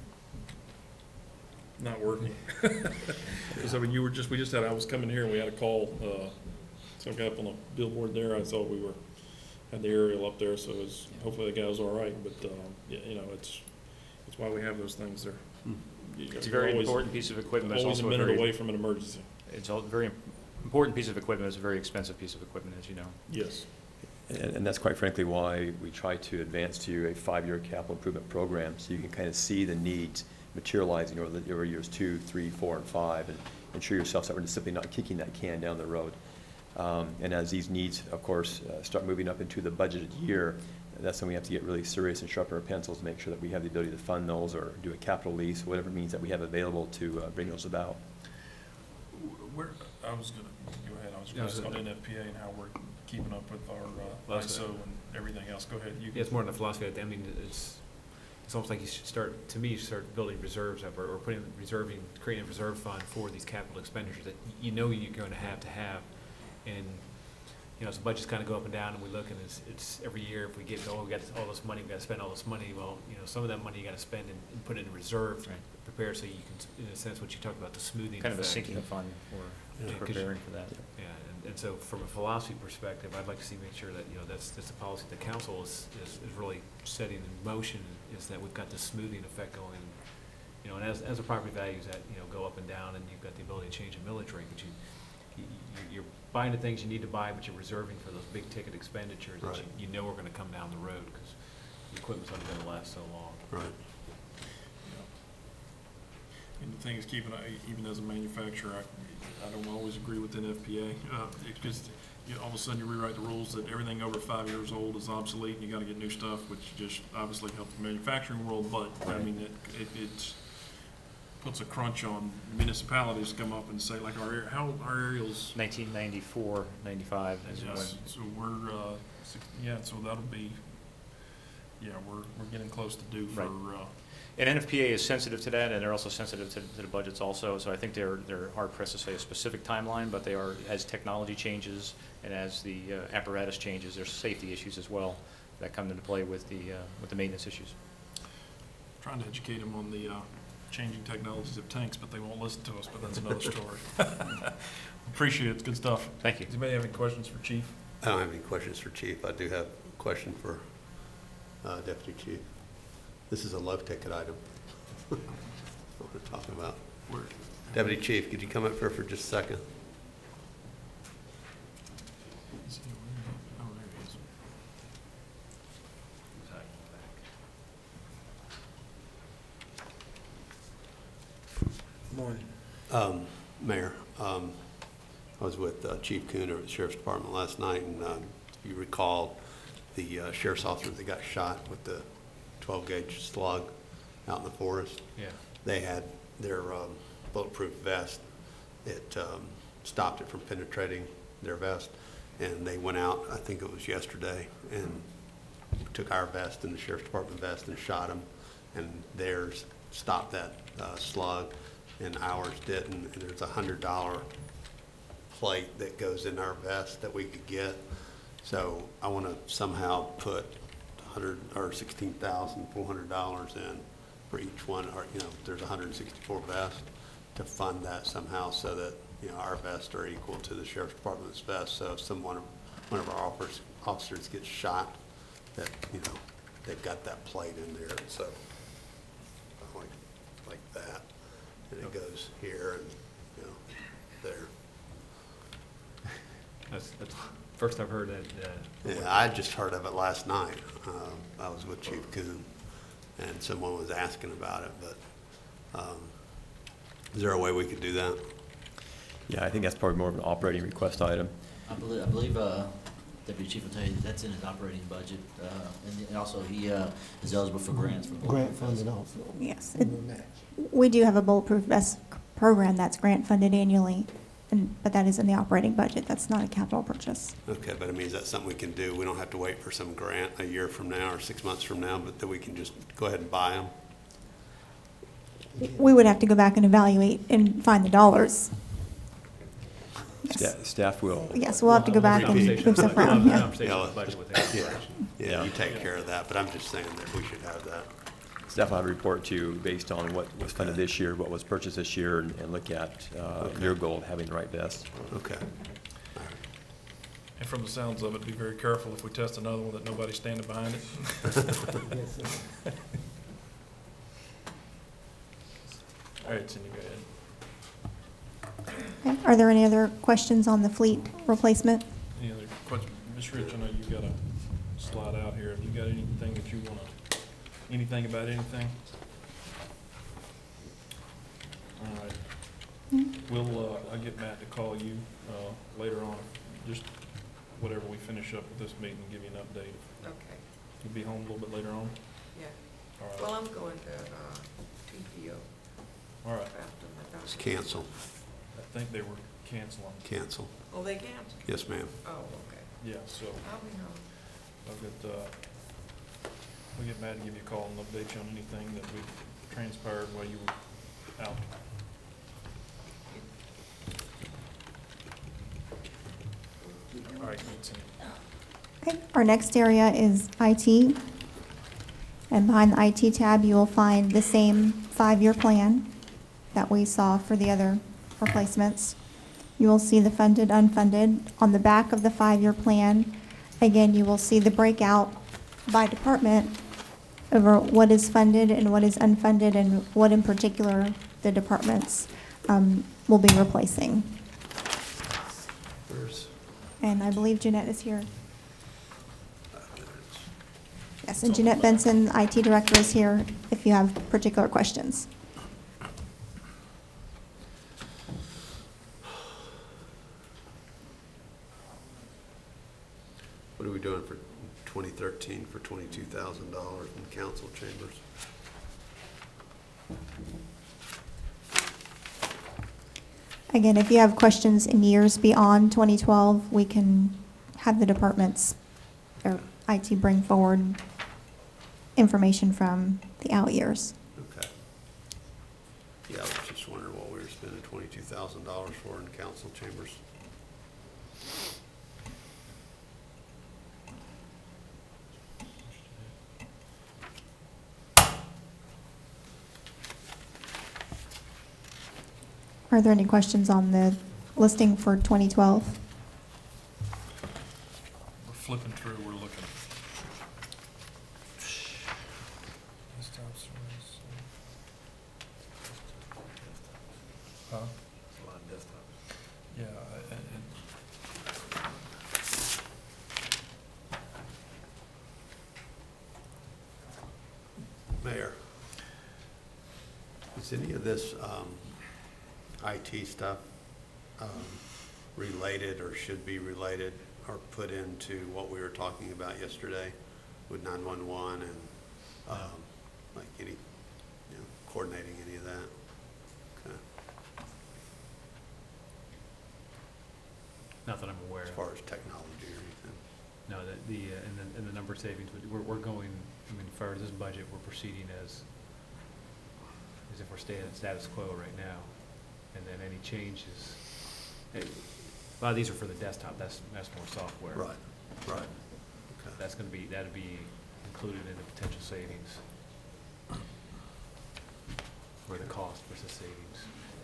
not working. Because I mean, we just had, I was coming here and we had a call, some guy up on a billboard there. I thought we had the aerial up there, so hopefully the guy was all right. But it's why we have those things there. It's a very important piece of equipment. Always a minute away from an emergency. It's a very important piece of equipment. It's a very expensive piece of equipment, as you know. Yes. And that's quite frankly why we try to advance to you a 5-year capital improvement program, so you can kind of see the needs materializing over years 2, 3, 4, and 5, and ensure yourself that we're just simply not kicking that can down the road. And as these needs, of course, start moving up into the budgeted year, that's when we have to get really serious and sharpen our pencils to make sure that we have the ability to fund those or do a capital lease, whatever means that we have available to bring those about. I was going to go ahead. I was going to ask on NFPA and how we're keeping up with our ISO and everything else. Go ahead. Yeah, it's more in the philosophy that, I mean, it's almost like you should start, to me, you start building reserves up, or creating a reserve fund for these capital expenditures that you know you're going to have. And, you know, as the budgets kind of go up and down, and we look, and it's every year, if we get, we got all this money, we got to spend all this money, well, you know, some of that money you got to spend and put in a reserve, Right. prepare, so you can, in a sense, what you talked about, the smoothing Kind of a effect. sinking fund Yeah, for 'cause preparing for that. Yeah, and so from a philosophy perspective, I'd like to see, make sure that, you know, that's a policy the council is really setting in motion, is that we've got this smoothing effect going. You know, and as the property values that, you know, go up and down, and you've got the ability to change a millage rate, but you're buying the things you need to buy, but you're reserving for those big ticket expenditures that Right. you know are gonna come down the road, because the equipment's only gonna last so long. Right. And the thing is, even as a manufacturer, I don't always agree with NFPA, because you know, all of a sudden you rewrite the rules that everything over 5 years old is obsolete, and you gotta get new stuff, which just obviously helps the manufacturing world, but, I mean, it puts a crunch on municipalities to come up and say, like, how our aerials. 1994, 95 is when. Yes, so we're, so that'll be, we're getting close to due for, Right. And NFPA is sensitive to that, and they're also sensitive to the budgets also, so I think they're hard pressed to say a specific timeline, but they are, as technology changes and as the apparatus changes, there's safety issues as well that come into play with the maintenance issues. trying to educate them on the changing technologies of tanks, but they won't listen to us, but that's another story. Appreciate it, it's good stuff. Thank you. Does anybody have any questions for Chief? I don't have any questions for Chief. I do have a question for Deputy Chief. This is a love ticket item. What we're talking about. Deputy Chief, could you come up here for just a second? Oh, there he is. Morning. Mayor, I was with Chief Cooner at the Sheriff's Department last night, and if you recall, the sheriff's officer that got shot with the 12-gauge slug out in the forest. Yeah. They had their bulletproof vest. It stopped it from penetrating their vest, and they went out, I think it was yesterday, and took our vest and the Sheriff's Department vest and shot them, and theirs stopped that slug, and ours didn't. And there's a $100 plate that goes in our vest that we could get. So I want to somehow put $16,400 in for each one, or, you know, there's 164 vests, to fund that somehow, so that, you know, our vests are equal to the Sheriff's Department's vests. So if one of our officers gets shot, that, you know, they've got that plate in there. So like that, and it goes here and, you know, there. That's first I've heard that. Yeah, I just heard of it last night. I was with Chief Coon, and someone was asking about it, but is there a way we could do that? Yeah, I think that's probably more of an operating request item. I believe Deputy Chief will tell you that's in his operating budget, and also he is eligible for grants. Grant funded also. Yes. We do have a Bulletproof Vest program that's grant funded annually, but that is in the operating budget. That's not a capital purchase. Okay, but I mean, is that something we can do? We don't have to wait for some grant a year from now or 6 months from now, but that we can just go ahead and buy them? We would have to go back and evaluate and find the dollars. Yes. Staff will. Yes, we'll have to go back and move stuff around, yeah. Yeah, you take care of that, but I'm just saying that we should have that. Staff will have a report to you based on what was funded this year, what was purchased this year, and look at your goal of having the right vest. Okay. And from the sounds of it, be very careful if we test another one that nobody's standing behind it. All right, Cindy, go ahead. Okay. Are there any other questions on the fleet replacement? Any other questions? Ms. Rich, I know you've got a slide out here. Have you got anything that you want to, anything about anything? All right. We'll, I'll get Matt to call you later on, just whatever we finish up with this meeting, and give you an update. Okay, You'll be home a little bit later on? yeah. All right. Well, I'm going to TPO All right. after my doctor. It's cancel. I think they were canceling. Cancel. Oh, they canceled? Yes, ma'am. Oh, okay. Yeah, so I'll be home. we'll get Matt to give you a call and update you on anything that we've transpired while you were out. All right, Cindy. Okay, our next area is IT. And behind the IT tab, you will find the same 5-year plan that we saw for the other replacements. You will see the funded, unfunded. On the back of the 5-year plan, again, you will see the breakout by department over what is funded and what is unfunded and what in particular the departments will be replacing. And I believe Jeanette is here. Yes, and Jeanette Benson, IT Director, is here if you have particular questions. What are we doing for 2013 for $22,000 in council chambers? Again, if you have questions in years beyond 2012, we can have the departments or IT bring forward information from the out years. Okay. Yeah, I was just wondering what we were spending $22,000 for in council chambers. Are there any questions on the listing for 2012? We're flipping through, we're looking. Huh? A lot of desktops. Yeah, Mayor, is any of this IT stuff related or should be related or put into what we were talking about yesterday with 911 and like any, coordinating any of that? Okay. Not that I'm aware As of. far as technology or anything? No, and the number savings, we're going, I mean, as far as this budget, we're proceeding as if we're staying at status quo right now. And then any changes, a lot of these are for the desktop, that's more software. Right, right. Okay. That's gonna be, that'd be included in the potential savings. Or the cost versus savings.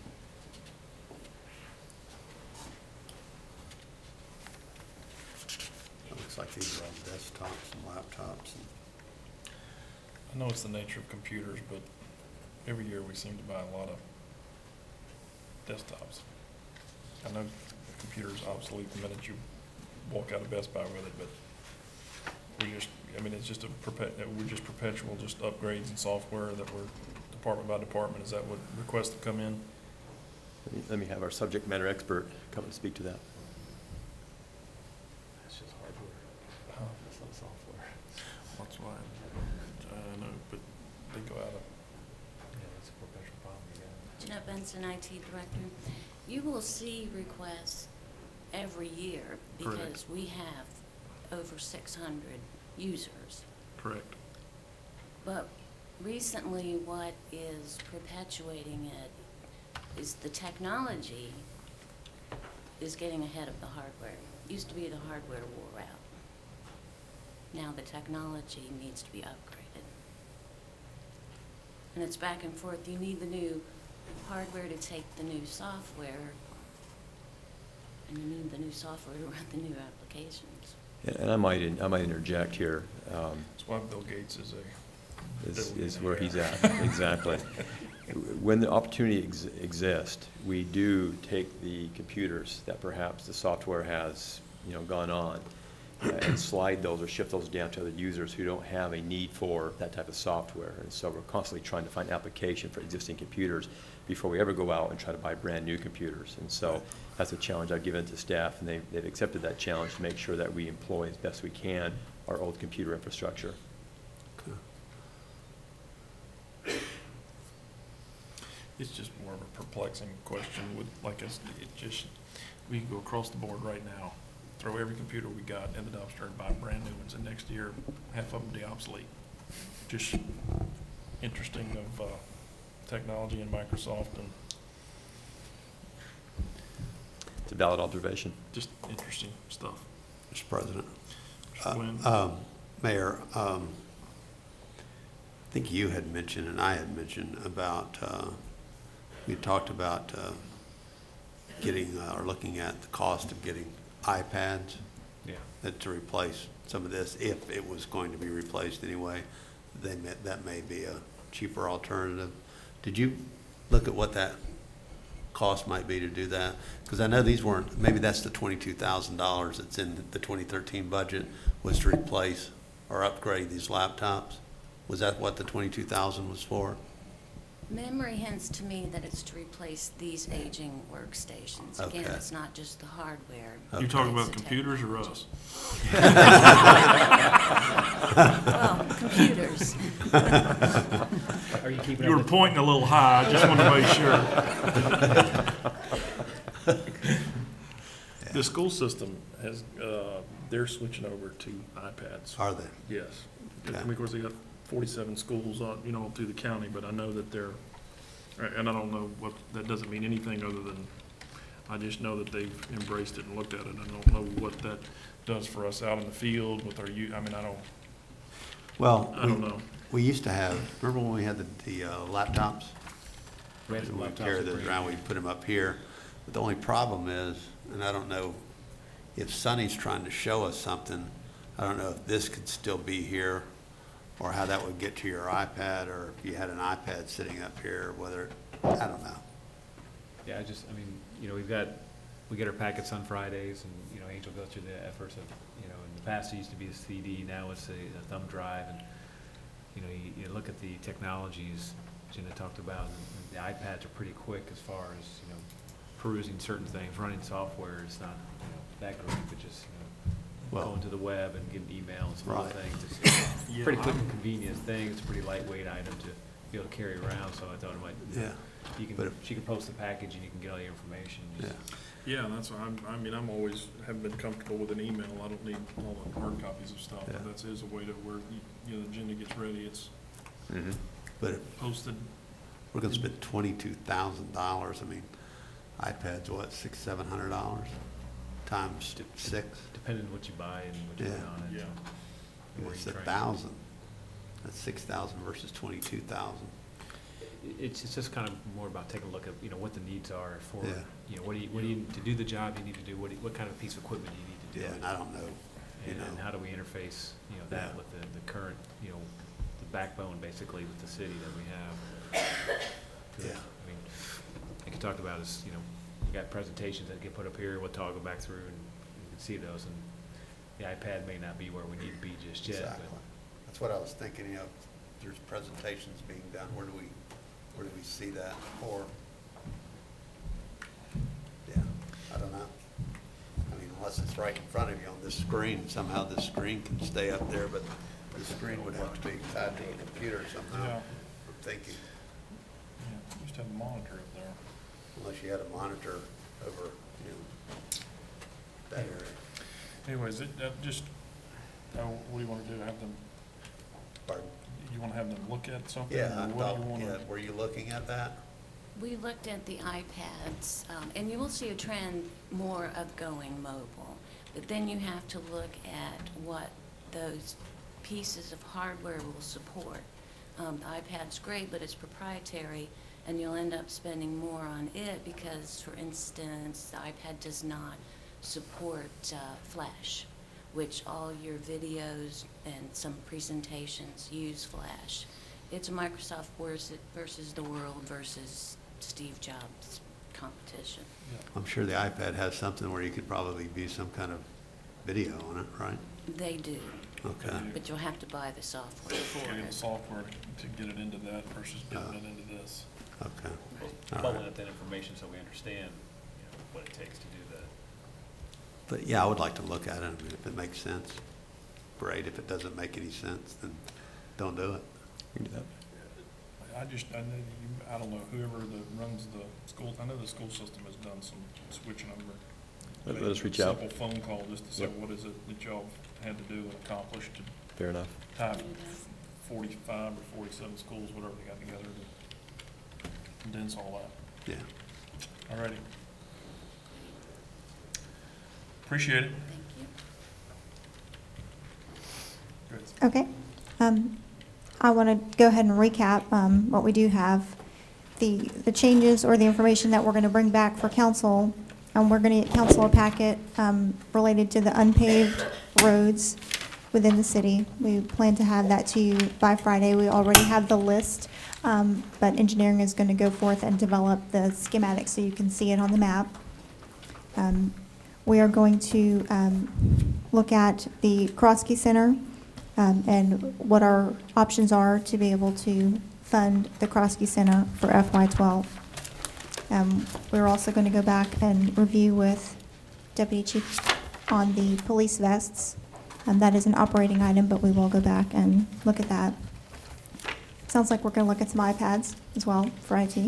It looks like these are all desktops and laptops and I know it's the nature of computers, but every year we seem to buy a lot of desktops. I know the computer's obsolete the minute you walk out of Best Buy with it, but it's just we're just perpetual just upgrades in software that we're department by department. Is that what requests have come in? Let me have our subject matter expert come and speak to that. That's just hardware. That's not software. That's why, I know, but they go out of. Yeah, that's a perpetual problem again. Jeanette Benson, IT Director. You will see requests every year because Correct. we have over 600 users. Correct. But recently, what is perpetuating it is the technology is getting ahead of the hardware. It used to be the hardware wore out. Now the technology needs to be upgraded. And it's back and forth. You need the new hardware to take the new software, and you need the new software to run the new applications. And I might interject here. That's why Bill Gates Is where he's at, exactly. When the opportunity exists, we do take the computers that perhaps the software has, gone on, and slide those or shift those down to other users who don't have a need for that type of software. And so we're constantly trying to find application for existing computers before we ever go out and try to buy brand new computers. And so that's a challenge I've given to staff, and they've accepted that challenge to make sure that we employ as best we can our old computer infrastructure. It's just more of a perplexing question with, we can go across the board right now throw every computer we got in the dumpster and buy brand new ones, and next year, half of them be obsolete. Just interesting of, technology and Microsoft, and It's a valid observation. just interesting stuff. Mr. President. Mr. Quinn? Mayor, I think you had mentioned and I had mentioned about, we talked about getting or looking at the cost of getting iPads Yeah. to replace some of this, if it was going to be replaced anyway. That may be a cheaper alternative. Did you look at what that cost might be to do that? Because I know these weren't, maybe that's the $22,000 that's in the 2013 budget, was to replace or upgrade these laptops. Was that what the $22,000 was for? Memory hints to me that it's to replace these aging workstations. Again, Okay. it's not just the hardware. You talking it's about the computers or us? Well, computers. Are you keeping You were pointing a little high, I just want to make sure. The school system has, they're switching over to iPads. Are they? Yes. I Okay. mean, of course, they got 47 schools, you know, through the county, but I know that they're, and I don't know what, that doesn't mean anything other than, I just know that they've embraced it and looked at it. I don't know what that does for us out in the field with our youth. I mean, I don't know. We used to have, remember when we had the laptops? We had some We'd laptops carry that those were- around, we'd put them up here. But the only problem is, and I don't know if Sonny's trying to show us something, I don't know if this could still be here, or how that would get to your iPad, or if you had an iPad sitting up here, whether, I don't know. Yeah, I mean, you know, we get our packets on Fridays, and, you know, Angel goes through the efforts of, you know, in the past it used to be a CD, now it's a thumb drive, and, you know, you look at the technologies Jenna talked about, and the iPads are pretty quick as far as, you know, perusing certain things, running software is not, you know, that great, but just, you know, Well, going to the web and getting emails, some other right. things. It's Yeah, a pretty quick and convenient thing, it's a pretty lightweight item to be able to carry around, so I thought it might, Yeah. you But can, if- she can post the package and you can get all your information. Yeah. Just- Yeah, that's why I'm always, haven't been comfortable with an email. I don't need all the hard copies of stuff. Yeah. But that is a way to where, you know, the agenda gets ready, it's Mhm. But if posted. we're gonna spend $22,000, I mean, iPad's what, $600-700 times 6? Depending on what you buy and what you put Yeah. on it. Yeah. and where It's you train. 1,000. That's 6,000 versus 22,000. It's just kind of more about taking a look at, you know, what the needs are for, Yeah. you know, what do you, to do the job you need to do, what kind of piece of equipment do you need to do Yeah, it? and I don't know, you And know. how do we interface, you know, that Yeah. with the current, you know, the backbone basically with the city that we have. 'Cause, Yeah. I mean, like you talked about is, you know, you got presentations that get put up here, we'll toggle back through and you can see those, and the iPad may not be where we need to be just yet, Exactly. but That's what I was thinking, you know, if there's presentations being done, where do we see that? Or, yeah, I don't know. I mean, unless it's right in front of you on this screen, somehow this screen can stay up there, but the screen would have to be tied to the computer somehow, Yeah. I'm thinking. Yeah, used to have a monitor up there. Unless you had a monitor over, you know, that area. Anyways, just, what do you want to do? Have them, Pardon? you want to have them look at something? Yeah, or I what do you thought, wanna- yeah, were you looking at that? We looked at the iPads, and you will see a trend more of going mobile. But then you have to look at what those pieces of hardware will support. The iPad's great, but it's proprietary, and you'll end up spending more on it because, for instance, the iPad does not support Flash, which all your videos and some presentations use Flash. It's a Microsoft versus the world versus Steve Jobs competition. I'm sure the iPad has something where you could probably view some kind of video on it, right? They do, Okay. but you'll have to buy the software for Getting the it. software to get it into that versus getting it into this. Okay. All Bubbling right. up that information so we understand, you know, what it takes to do that. But yeah, I would like to look at it. I mean, if it makes sense, great. If it doesn't make any sense, then don't do it. We can do that. I don't know, whoever runs the school, I know the school system has done some switching over. Let us reach out. Simple phone call just to say, Yep. what is it that y'all had to do and accomplish to Fair enough. tie 45 or 47 schools, whatever they got together to condense all that. Yeah. All righty. Appreciate it. Thank you. Good. Okay. I want to go ahead and recap what we do have. The changes or the information that we're going to bring back for council, we're going to get council a packet related to the unpaved roads within the city. We plan to have that to you by Friday. We already have the list, but engineering is going to go forth and develop the schematics so you can see it on the map. We are going to look at the Kroski Center and what our options are to be able to fund the Kroski Center for FY12. We're also going to go back and review with Deputy Chief on the police vests. That is an operating item, but we will go back and look at that. Sounds like we're going to look at some iPads as well for IT.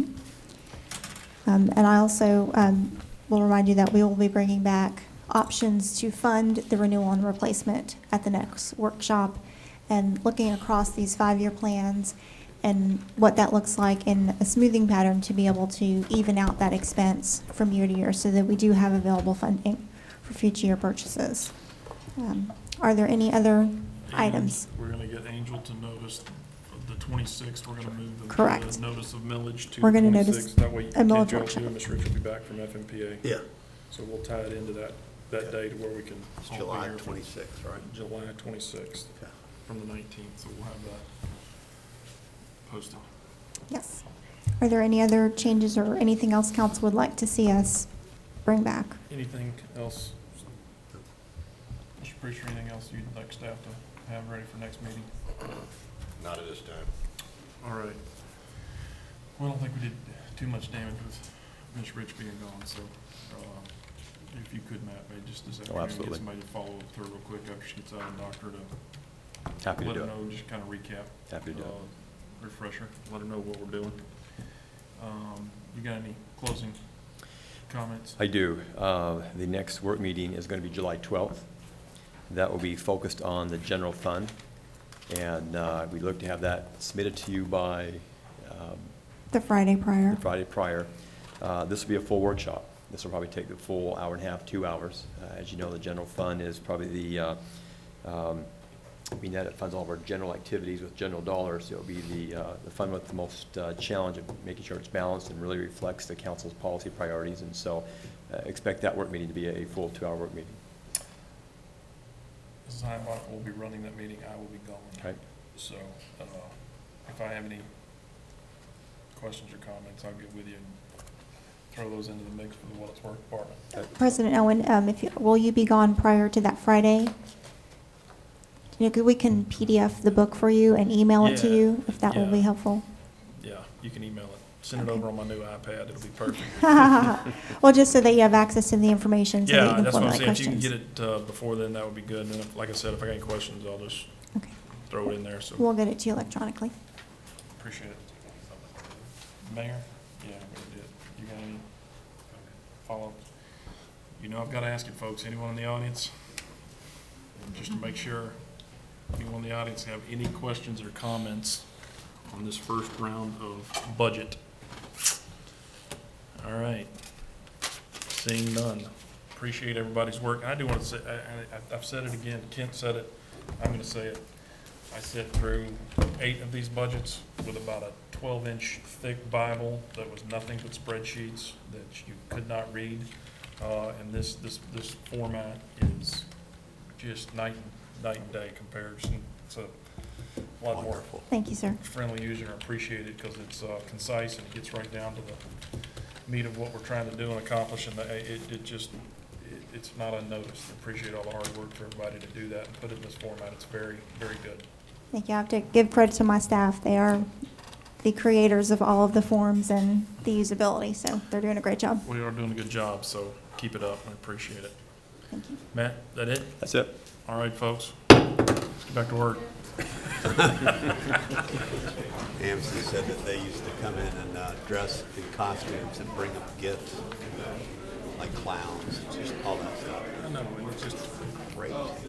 And I also will remind you that we will be bringing back options to fund the renewal and replacement at the next workshop, and looking across these 5-year plans and what that looks like in a smoothing pattern to be able to even out that expense from year to year so that we do have available funding for future year purchases. Are there any other items? We're going to get Angel to notice the 26th. We're going to move Correct. the notice of millage to We're the going to 26th. notice That way, a millage Ken workshop. Joe and Ms. Rich will be back from FMPA. Yeah. So we'll tie it into that day to where we can. It's all be July here for 26th, right? July 26th Okay. from the 19th, so we'll have that posted. Yes. Are there any other changes or anything else council would like to see us bring back? Anything else? Mr. Preacher, anything else you'd like staff to have ready for next meeting? Not at this time. All right. Well, I don't think we did too much damage with Ms. Rich being gone, so if you could, Matt, maybe just this afternoon, get absolutely. somebody to follow up with her real quick after she gets out of the doctor to Happy to let do her it. know, just kind of recap. Happy to do it. Refresher, let her know what we're doing. You got any closing comments? I do. The next work meeting is going to be July 12th. That will be focused on the general fund, and we look to have that submitted to you by The Friday prior. the Friday prior. This will be a full workshop. This will probably take the full hour and a half, 2 hours. As you know, the general fund is probably the, that it funds all of our general activities with general dollars. It'll be the fund with the most challenge of making sure it's balanced and really reflects the council's policy priorities. And so expect that work meeting to be a full 2-hour work meeting. Mrs. Heimbach will be running that meeting. I will be gone. Right. So if I have any questions or comments, I'll get with you and throw those into the mix for the Willis Work Department. President Owen, will you be gone prior to that Friday? You know, 'cause we can PDF the book for you and email it to Yeah. you, if that will Yeah. be helpful. Yeah, you can email it. Send it Okay. over on my new iPad. It'll be perfect. Well, just so that you have access to the information so that you Yeah, can that's what I'm formulate saying. If you can questions. get it before then, that would be good. And then, like I said, if I got any questions, I'll just Okay. throw it in there. So We'll get it to you electronically. appreciate it. Mayor? Yeah, we did. You got any follow-ups? You know I've got to ask it, folks. Anyone in the audience? And just to make sure, anyone in the audience have any questions or comments on this first round of budget? All right. Seeing none. Appreciate everybody's work. I do want to say, I've said it again. Kent said it. I'm going to say it. I sat through 8 of these budgets with about a 12-inch thick Bible that was nothing but spreadsheets that you could not read. And this format is just night and day comparison. It's a lot more Thank you, sir. friendly user and appreciate it because it's concise and it gets right down to the meat of what we're trying to do and accomplish. And it's not unnoticed. I appreciate all the hard work for everybody to do that and put it in this format. It's very, very good. Thank you. I have to give credit to my staff. They are the creators of all of the forms and the usability, so they're doing a great job. We are doing a good job, so keep it up. I appreciate it. Thank you. Matt, that it? That's it. All right, folks. Let's get back to work. AMC said that they used to come in and dress in costumes and bring up gifts. like clowns, just all that stuff. I know, and it's just Great.